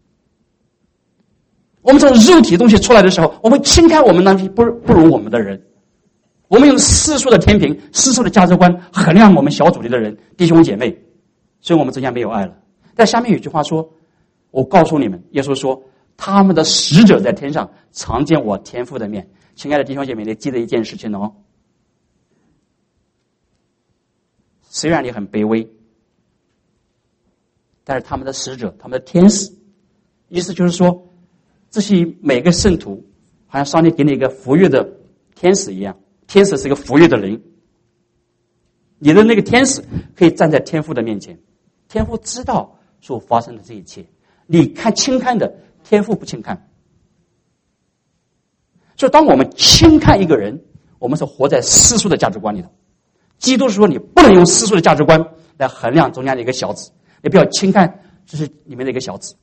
我们从肉体的东西出来的时候，我们轻看我们那些不不如我们的人。我们用世俗的天平、世俗的价值观衡量我们小组里的人、弟兄姐妹，所以我们之间没有爱了。但下面有句话说，我告诉你们，耶稣说，他们的使者在天上常见我天父的面。亲爱的弟兄姐妹，你记得一件事情哦，虽然你很卑微，但是他们的使者，他们的天使，意思就是说，这些每个圣徒好像上帝给你一个服务的天使一样，天使是一个服务的灵，你的那个天使可以站在天父的面前，天父知道所发生的这一切，你看轻看的，天父不轻看。所以当我们轻看一个人，我们是活在世俗的价值观里头。基督说，你不能用世俗的价值观来衡量中间的一个小子，你不要轻看这是里面的一个小子。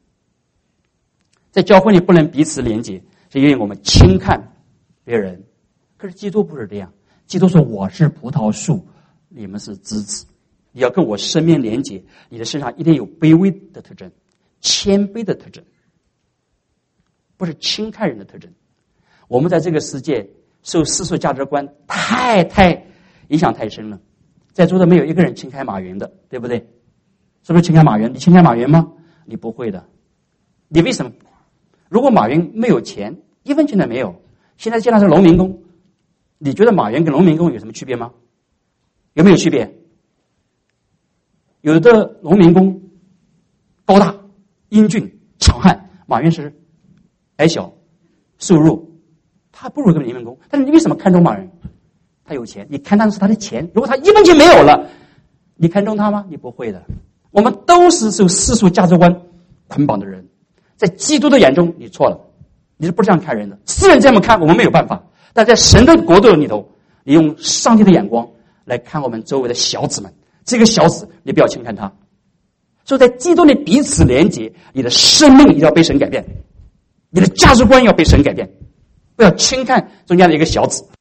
在教会里不能彼此连结，是因为我们轻看别人。可是基督不是这样，基督说，我是葡萄树，你们是枝子，你要跟我生命连结，你的身上一定有卑微的特征，谦卑的特征，不是轻看人的特征。我们在这个世界受世俗价值观太太影响太深了，在座的没有一个人轻看马云的，对不对？是不是轻看马云？你轻看马云吗？你不会的。你为什么？如果马云没有钱，一分钱都没有，现在既然是农民工，你觉得马云跟农民工有什么区别吗？有没有区别？有的农民工高大、英俊、强悍，马云是矮小、瘦弱，他不如一个农民工。但是你为什么看重马云？他有钱，你看到的是他的钱。如果他一分钱没有了，你看重他吗？你不会的。我们都是受世俗价值观捆绑的人，在基督的眼中，你错了，你是不这样看人的。世人这么看，我们没有办法。但在神的国度里头，你用上帝的眼光来看我们周围的小子们，这个小子你不要轻看他。所以在基督里彼此连结，你的生命一定要被神改变，你的价值观要被神改变，不要轻看中间的一个小子。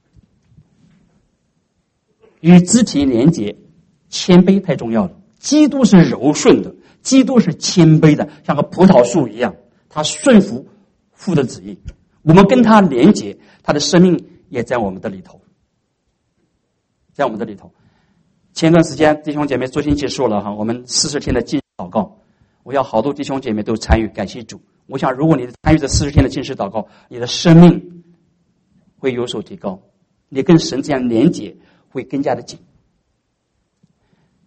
与肢体连结，谦卑太重要了。基督是柔顺的，基督是谦卑的，像个葡萄树一样，他顺服父的旨意。我们跟他连结，他的生命也在我们的里头，在我们的里头。前段时间弟兄姐妹昨天结束了哈，我们四十天的禁食祷告，我要好多弟兄姐妹都参与，感谢主。我想如果你参与这四十天的禁食祷告，你的生命会有所提高，你跟神这样连结会更加的紧。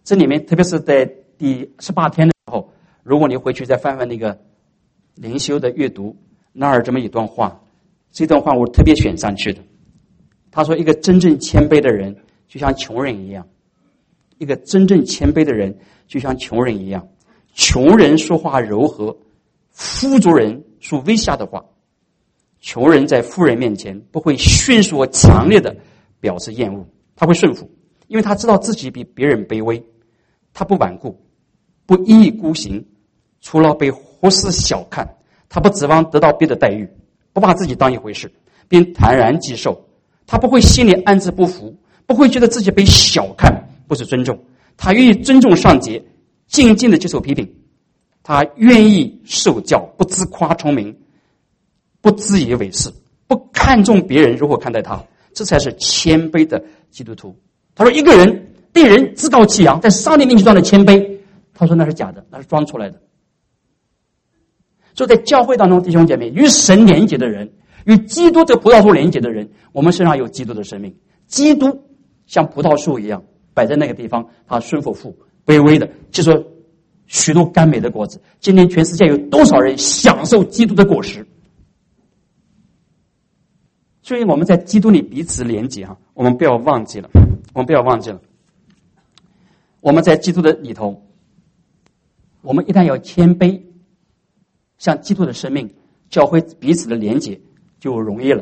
这里面特别是在第十八天的时候，如果你回去再翻翻那个灵修的阅读，那儿这么一段话，这段话我特别选上去的。他说，一个真正谦卑的人就像穷人一样，一个真正谦卑的人就像穷人一样。穷人说话柔和，富足人说微笑的话。穷人在富人面前不会迅速和强烈的表示厌恶，他会顺服，因为他知道自己比别人卑微，他不顽固，不一意孤行，除了被忽视小看，他不指望得到别的待遇，不把自己当一回事，并坦然接受。他不会心里暗自不服，不会觉得自己被小看，不是尊重。他愿意尊重上节，静静的接受批评。他愿意受教，不自夸聪明，不自以为是，不看重别人如何看待他，这才是谦卑的基督徒。他说，一个人对人自高气扬，在上帝面前装的谦卑，他说那是假的，那是装出来的。所以在教会当中，弟兄姐妹，与神连结的人，与基督这个葡萄树连结的人，我们身上有基督的生命。基督像葡萄树一样摆在那个地方，他顺服父，卑微的就说许多甘美的果子。今天全世界有多少人享受基督的果实？所以我们在基督里彼此连结哈，我们不要忘记了，我们不要忘记了，我们在基督的里头，我们一旦要谦卑，像基督的生命，教会彼此的连结就容易了。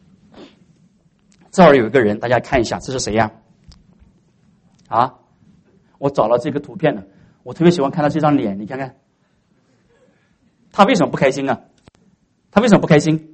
这儿有一个人，大家看一下，这是谁呀？啊，我找了这个图片呢，我特别喜欢看到这张脸，你看看，他为什么不开心啊？他为什么不开心？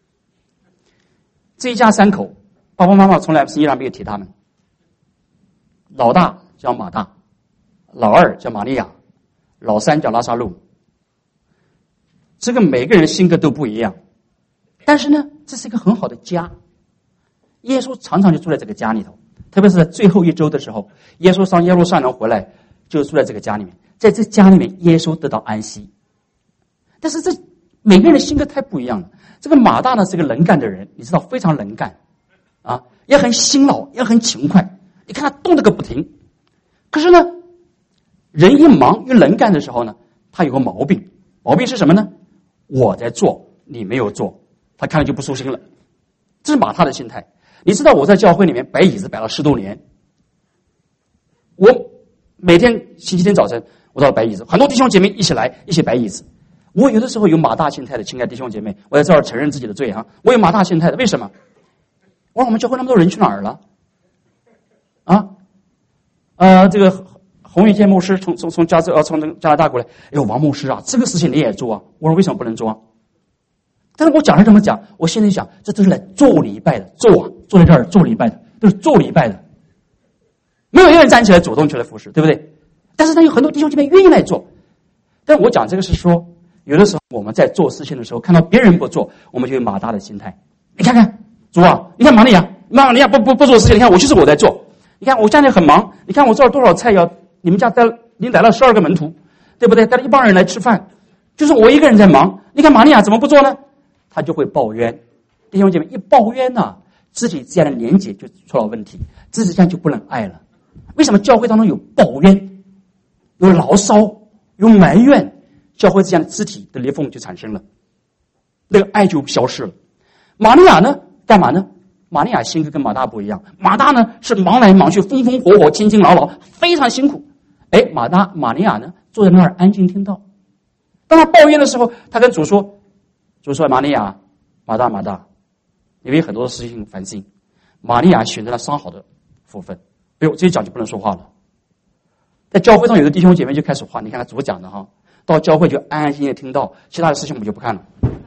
这一家三口，爸爸妈妈从来实际上没有提他们。老大叫马大，老二叫玛利亚，老三叫拉撒路。这个每个人性格都不一样，但是呢，这是一个很好的家。耶稣常常就住在这个家里头，特别是在最后一周的时候，耶稣上耶路撒冷回来，就住在这个家里面。在这家里面，耶稣得到安息。但是这每个人的性格太不一样了。这个马大呢是个能干的人，你知道，非常能干啊，也很辛劳，也很勤快。你看他动得个不停。可是呢，人一忙又能干的时候呢，他有个毛病，毛病是什么呢？我在做，你没有做，他看了就不舒心了。这是马大的心态。你知道我在教会里面摆椅子摆了十多年，我每天星期天早晨我都要摆椅子，很多弟兄姐妹一起来一起摆椅子。我有的时候有马大心态的，亲爱的弟兄姐妹，我在这儿承认自己的罪啊！我有马大心态的，为什么？我说我们教会那么多人去哪儿了？啊，呃，这个洪宇健牧师从从从加州呃从加拿大过来，哎呦，王牧师啊，这个事情你也做啊？我说为什么不能做啊？但是我讲是这么讲，我心里想，这都是来做礼拜的，做啊，坐在这儿做礼拜的，都是做礼拜的，没有一个人站起来主动去来服侍，对不对？但是呢，有很多弟兄姐妹愿意来做。但我讲这个是说，有的时候我们在做事情的时候，看到别人不做，我们就有马大的心态。你看看主啊，你看玛利亚，玛利亚不不不做事情，你看我就是我在做。你看我家里很忙，你看我做了多少菜要你们家带你来了十二个门徒，对不对？带了一帮人来吃饭，就是我一个人在忙。你看玛利亚怎么不做呢？他就会抱怨。弟兄姐妹，一抱怨呢、啊，肢体之间的连结就出了问题，肢体之间就不能爱了。为什么教会当中有抱怨、有牢骚、有埋怨？教会之间的肢体的裂缝就产生了，那个爱就消失了。玛利亚呢，干嘛呢？玛利亚性格跟马大不一样，马大呢是忙来忙去，风风火火，勤勤劳劳，非常辛苦。哎，马大玛利亚呢坐在那儿安静听到。当他抱怨的时候，他跟主说：“主说，玛利亚，马大马大，因为很多事情烦心。玛利亚选择了上好的福分。哎呦，这一讲就不能说话了。在教会上，有的弟兄姐妹就开始话，你看他主讲的哈。”到教会就安安心心的听到，其他的事情我们就不看了。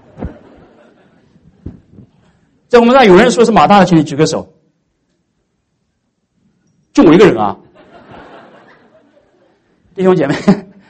在我们那有人说是马大的，请你举个手。就我一个人啊，弟兄姐妹，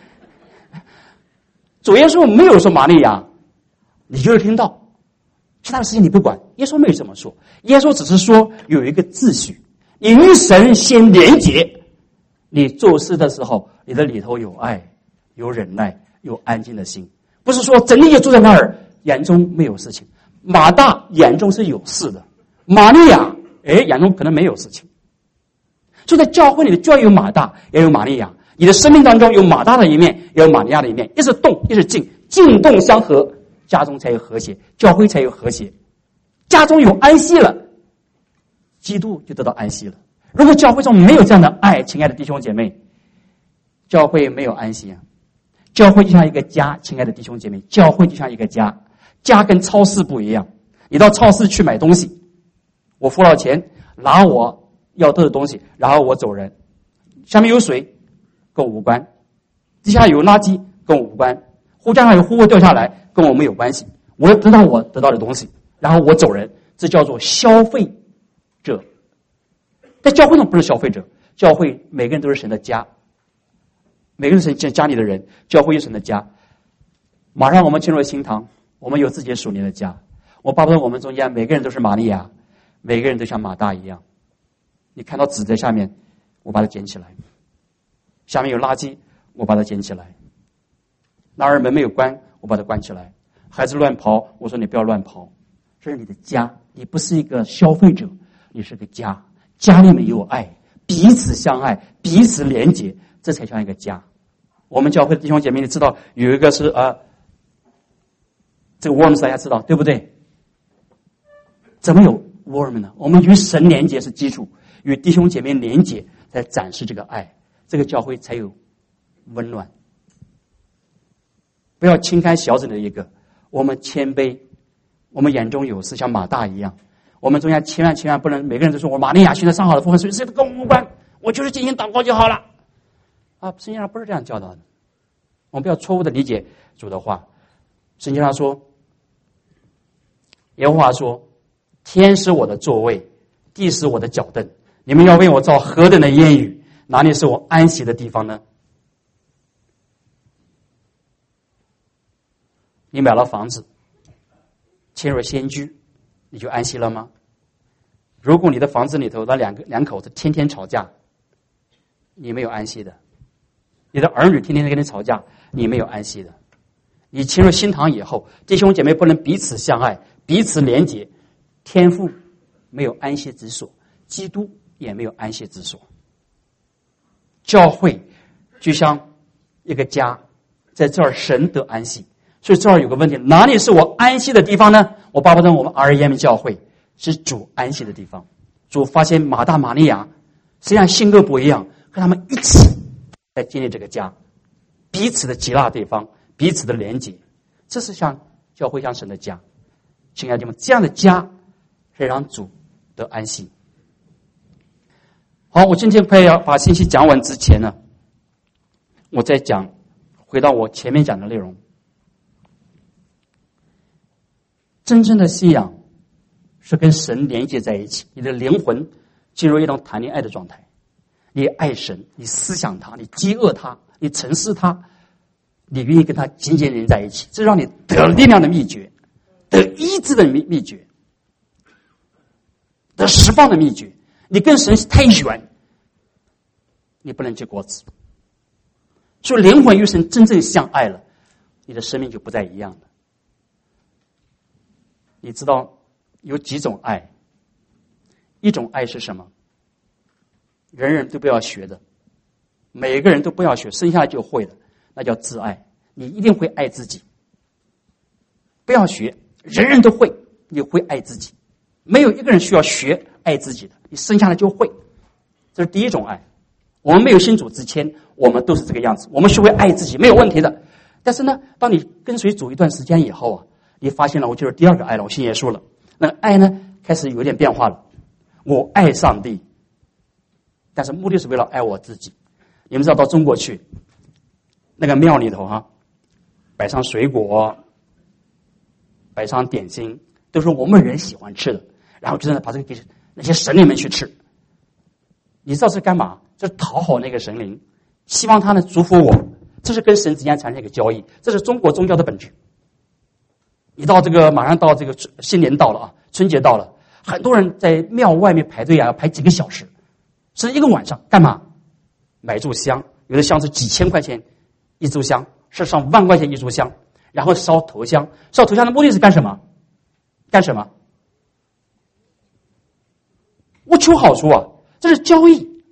主耶稣没有说玛利亚，你就是听到，其他的事情你不管。耶稣没有这么说，耶稣只是说有一个秩序，你与神先连结，你做事的时候，你的里头有爱。有忍耐，有安静的心，不是说整天就坐在那儿，眼中没有事情。马大眼中是有事的，玛利亚哎眼中可能没有事情。 所以在教会里就要有马大，也有玛利亚。你的生命当中有马大的一面，也有玛利亚的一面，一是动，一是静，静动相合，家中才有和谐，教会才有和谐。家中有安息了，基督就得到安息了。如果教会中没有这样的爱，亲爱的弟兄姐妹，教会没有安息啊。教会就像一个家，亲爱的弟兄姐妹，教会就像一个家。家跟超市不一样，你到超市去买东西，我付了钱，拿我要得的东西，然后我走人。下面有水跟我无关，地下有垃圾跟我无关，货架上有货物掉下来跟我没有关系，我要得到我得到的东西，然后我走人，这叫做消费者。在教会中不是消费者，教会每个人都是神的家，每个人是家里的人，教会是神的家。马上我们进入新堂，我们有自己属灵的家。我巴不得我们中间每个人都是玛利亚，每个人都像马大一样。你看到纸在下面，我把它捡起来；下面有垃圾，我把它捡起来；那儿门没有关，我把它关起来；孩子乱跑，我说你不要乱跑。这是你的家，你不是一个消费者，你是个家。家里面有爱，彼此相爱，彼此连结，这才像一个家。我们教会的弟兄姐妹，你知道有一个是啊、呃，这个 worms 大家知道对不对？怎么有 worm 呢？我们与神连结是基础，与弟兄姐妹连结，才展示这个爱，这个教会才有温暖。不要轻看小子的一个，我们谦卑，我们眼中有事，像马大一样。我们中间千万千万不能每个人都说我玛利亚现在上好的部分，所以这个跟我无关，我就是进行祷告就好了。啊，圣经上不是这样教导的。我们不要错误的理解主的话。圣经上说，耶和华说，天是我的座位，地是我的脚凳，你们要为我造何等的言语，哪里是我安息的地方呢？你买了房子，迁入仙居，你就安息了吗？如果你的房子里头的两个两口子天天吵架，你没有安息的；你的儿女天天跟你吵架，你没有安息的。你进入新堂以后，弟兄姐妹不能彼此相爱，彼此连结，天父没有安息之所，基督也没有安息之所。教会就像一个家，在这儿神得安息。所以这儿有个问题，哪里是我安息的地方呢？我巴不得我们 R E M 教会是主安息的地方。主发现马大玛利亚虽然性格不一样，跟他们一起在建立这个家，彼此的接纳对方，彼此的连结，这是像教会像神的家。亲爱的弟兄们，这样的家可以让主得安息。好，我今天快要把信息讲完之前呢，我再讲回到我前面讲的内容。真正的信仰是跟神连接在一起，你的灵魂进入一种谈恋爱的状态，你爱神，你思想他，你饥饿他，你沉思他，你愿意跟他紧紧连在一起，这让你得力量的秘诀，得医治的秘秘诀，得释放的秘诀。你跟神太远，你不能结果子。所以灵魂与神真正相爱了，你的生命就不再一样了。你知道有几种爱？一种爱是什么？人人都不要学的，每个人都不要学，生下来就会的，那叫自爱。你一定会爱自己，不要学，人人都会，你会爱自己，没有一个人需要学爱自己的，你生下来就会。这是第一种爱。我们没有信主之前，我们都是这个样子，我们学会爱自己没有问题的。但是呢，当你跟随主一段时间以后啊，你发现了我就是第二个爱了，我信耶稣了。那个爱呢，开始有点变化了。我爱上帝，但是目的是为了爱我自己。你们知道到中国去，那个庙里头哈、啊，摆上水果，摆上点心，都是我们人喜欢吃的，然后就在那把这个给那些神灵们去吃。你知道是干嘛？就是讨好那个神灵，希望他能祝福我。这是跟神之间产生一个交易，这是中国宗教的本质。你到这个马上到这个新年到了啊，春节到了，很多人在庙外面排队啊，要排几个小时，甚至一个晚上，干嘛？买炷香，有的香是几千块钱一炷香，是上万块钱一炷香，然后烧头香。烧头香的目的是干什么？干什么？我求好处啊，这是交易。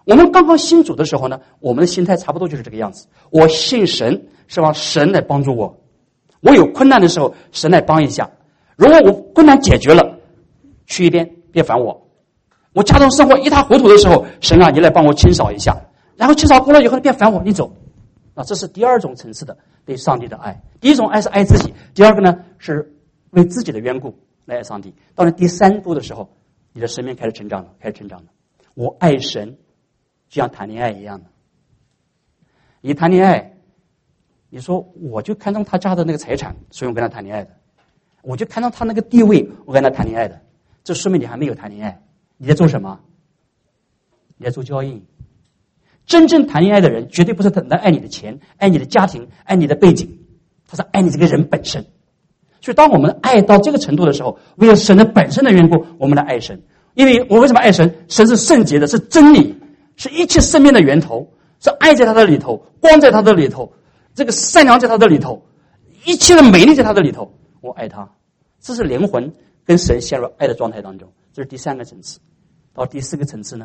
我们刚刚信主的时候呢，我们的心态差不多就是这个样子。我信神是望神来帮助我，我有困难的时候神来帮一下。如果我困难解决了，去一边，别烦我。我家中生活一塌糊涂的时候，神啊，你来帮我清扫一下。然后清扫过了以后，别烦我，你走。啊，这是第二种层次的对上帝的爱。第一种爱是爱自己，第二个呢是为自己的缘故来爱上帝。到了第三步的时候，你的生命开始成长了，开始成长了。我爱神，就像谈恋爱一样的。你谈恋爱，你说我就看中他家的那个财产，所以我跟他谈恋爱的；我就看中他那个地位，我跟他谈恋爱的。这说明你还没有谈恋爱，你在做什么？你在做交易。真正谈恋爱的人，绝对不是来爱你的钱，爱你的家庭，爱你的背景，他是爱你这个人本身。所以当我们爱到这个程度的时候，为了神的本身的缘故，我们来爱神。因为我为什么爱神？神是圣洁的，是真理，是一切生命的源头，是爱在他的里头，光在他的里头，这个善良在他的里头，一切的美丽在他的里头。我爱他，这是灵魂跟神陷入爱的状态当中，这是第三个层次。到第四个层次呢？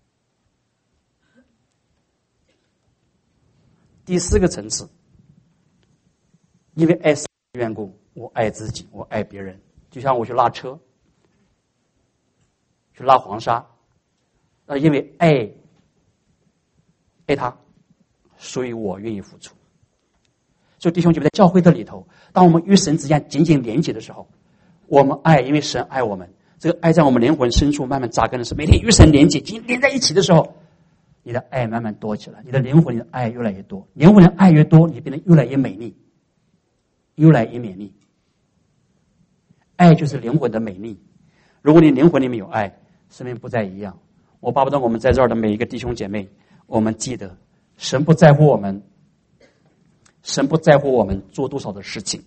第四个层次，因为爱神的缘故，我爱自己，我爱别人。就像我去拉车，去拉黄沙，那因为爱爱他，所以我愿意付出。所以弟兄姐妹，在教会的里头，当我们与神之间紧紧连接的时候，我们爱，因为神爱我们，这个爱在我们灵魂深处慢慢扎根的时候，每天与神连接，紧紧连在一起的时候，你的爱慢慢多起来，你的灵魂，你的爱越来越多，灵魂的爱越多，你变得越来越美丽，越来越美丽。爱就是灵魂的美丽。如果你灵魂里面有爱，生命不再一样。我巴不得我们在这儿的每一个弟兄姐妹，我们记得，神不在乎我们，神不在乎我们做多少的事情，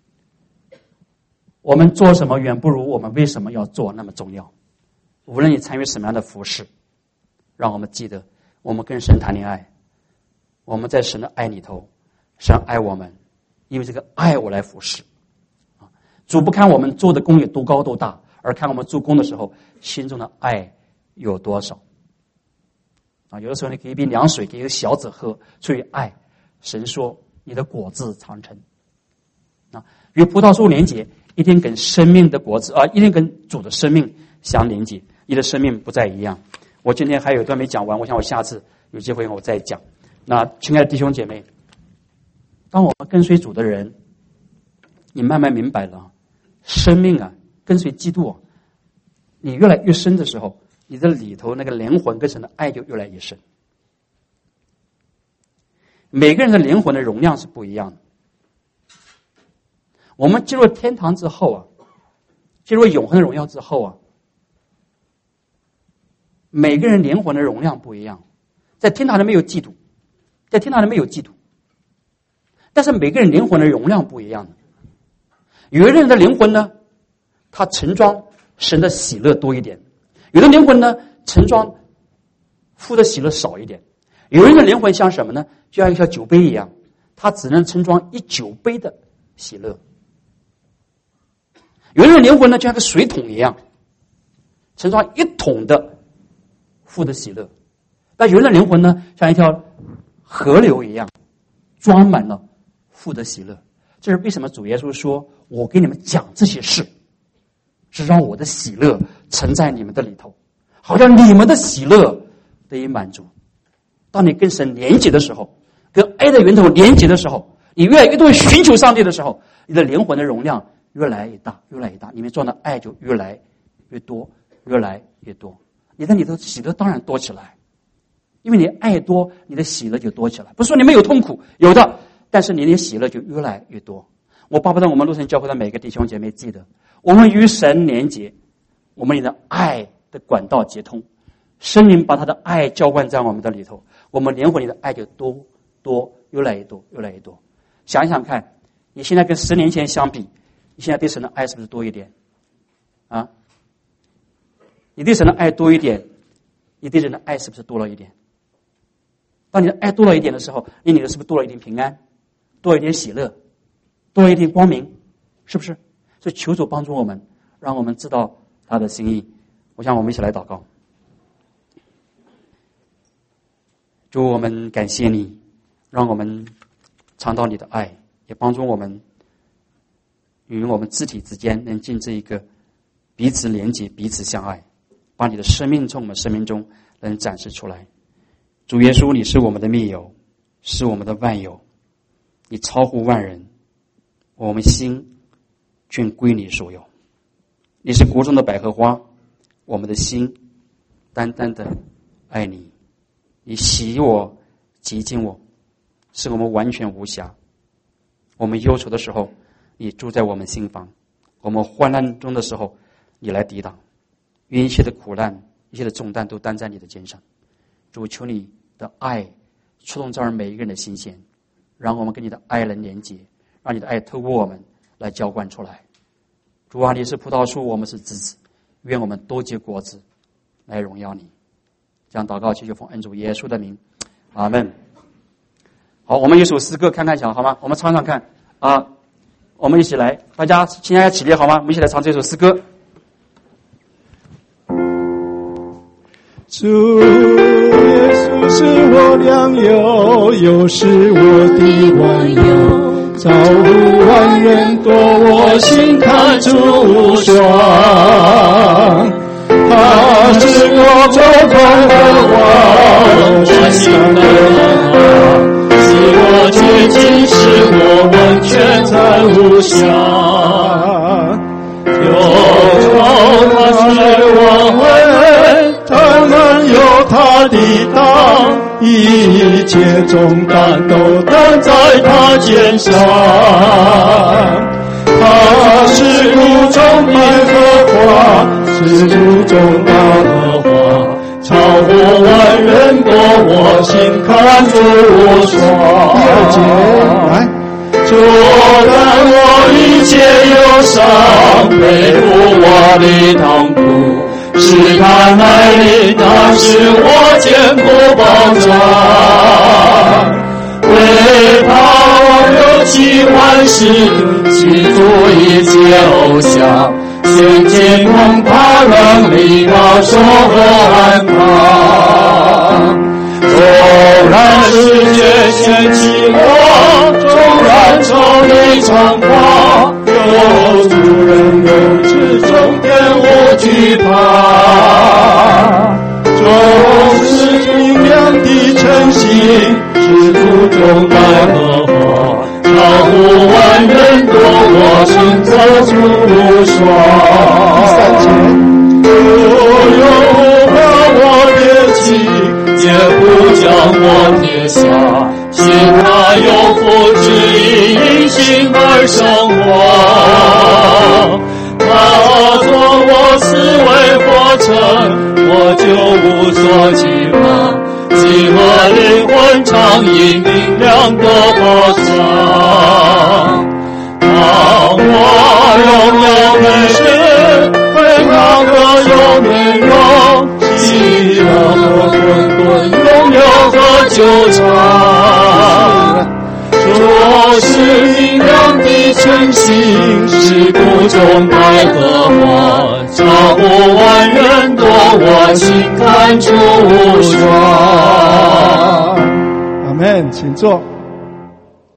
我们做什么远不如我们为什么要做那么重要。无论你参与什么样的服事，让我们记得，我们跟神谈恋爱，我们在神的爱里头，神爱我们，因为这个爱我来服侍。主不看我们做的工有多高多大，而看我们做工的时候心中的爱有多少。啊，有的时候你给一瓶凉水给一个小子喝，出于爱，神说你的果子长成。啊，与葡萄树连结，一定跟生命的果子啊，一定跟主的生命相连接，你的生命不再一样。我今天还有一段没讲完，我想我下次有机会我再讲。那亲爱的弟兄姐妹，当我们跟随主的人，你慢慢明白了，生命啊，跟随基督啊，你越来越深的时候，你的里头那个灵魂跟神的爱就越来越深。每个人的灵魂的容量是不一样的。我们进入天堂之后啊，进入永恒的荣耀之后啊，每个人灵魂的容量不一样。在天堂里没有嫉妒，在天堂里没有嫉妒，但是每个人灵魂的容量不一样的。有的人的灵魂呢，他盛装神的喜乐多一点；有的灵魂呢，盛装父的喜乐少一点。有人的灵魂像什么呢？就像一个小酒杯一样，他只能盛装一酒杯的喜乐。有人的灵魂呢，就像个水桶一样，盛装一桶的父的喜乐。但有人的灵魂呢，像一条河流一样，装满了父的喜乐。这是为什么主耶稣说，我给你们讲这些事，是让我的喜乐存在你们的里头，好让你们的喜乐得以满足。当你跟神连结的时候，跟爱的源头连结的时候，你越来越多寻求上帝的时候，你的灵魂的容量越来越大，越来越大，里面装的爱就越来越多，越来越多。你的里头喜乐当然多起来，因为你爱多，你的喜乐就多起来。不是说你没有痛苦，有的，但是你的喜乐就越来越多。我巴不得我们路神教会的每个弟兄姐妹记得，我们与神连结，我们里的爱的管道接通，圣灵把他的爱浇灌在我们的里头，我们灵魂里的爱就多多越来越多，越来越多。想一想看，你现在跟十年前相比，你现在对神的爱是不是多一点啊？你对神的爱多一点，你对人的爱是不是多了一点？当你的爱多了一点的时候，你里头是不是多了一点平安，多了一点喜乐，多了一点光明，是不是？所以求主帮助我们，让我们知道他的心意。我想我们一起来祷告。 主，我们感谢你，让我们尝到你的爱，也帮助我们与我们肢体之间能进这一个彼此连结、彼此相爱，把你的生命从我们生命中能展示出来。主耶稣，你是我们的密友，是我们的万有，你超乎万人，我们心全归你所有。你是国中的百合花，我们的心单单的爱你。你喜我洁净我，使我们完全无瑕。我们忧愁的时候，你住在我们心房；我们患难中的时候，你来抵挡。愿一切的苦难、一切的重担都担在你的肩上。主，求你的爱触动这儿每一个人的心弦，让我们跟你的爱能连结，让你的爱透过我们来浇灌出来。主啊，你是葡萄树，我们是枝子，愿我们多结果子，来荣耀你。这样祷告，祈求奉恩主耶稣的名，阿们。好，我们有首诗歌看看讲好吗？我们唱唱看啊！我们一起来，大家现在起立好吗？我们一起来唱这首诗歌。 主耶稣是我良友，又是我的万有，造物万人多，我心看主无双。他是我周通的王，我心的王，使我洁净，使我完全在无瑕。有他是我们，他们有他的当，一切重担都担在他肩上。他是谷中百合花，是谷中百合花，超过万人多，我心看主无双。第二节来，主担我一切忧伤，背负我的痛苦，是他爱里，那是我坚固保障。为他我有其万事，记住一切偶像，现今恐怕让你保守和安康。纵然世界掀起我，纵然仇敌猖狂，有主人人之中天无惧怕。总是明亮的晨星，是谷中百合花，超乎万人多，我心走出无双。第三节，主有把我跌起，也不将我跌下，信他有福之意，因信而生活。他做我思维过程，我就无所惧怕。饥饿灵魂常以明亮的宝藏。当我拥有美食，非常的有内容，喜乐和混沌拥有和纠缠。若是明亮的晨星，是谷中百合花，超乎万人多，我心看主无双。阿们，请坐。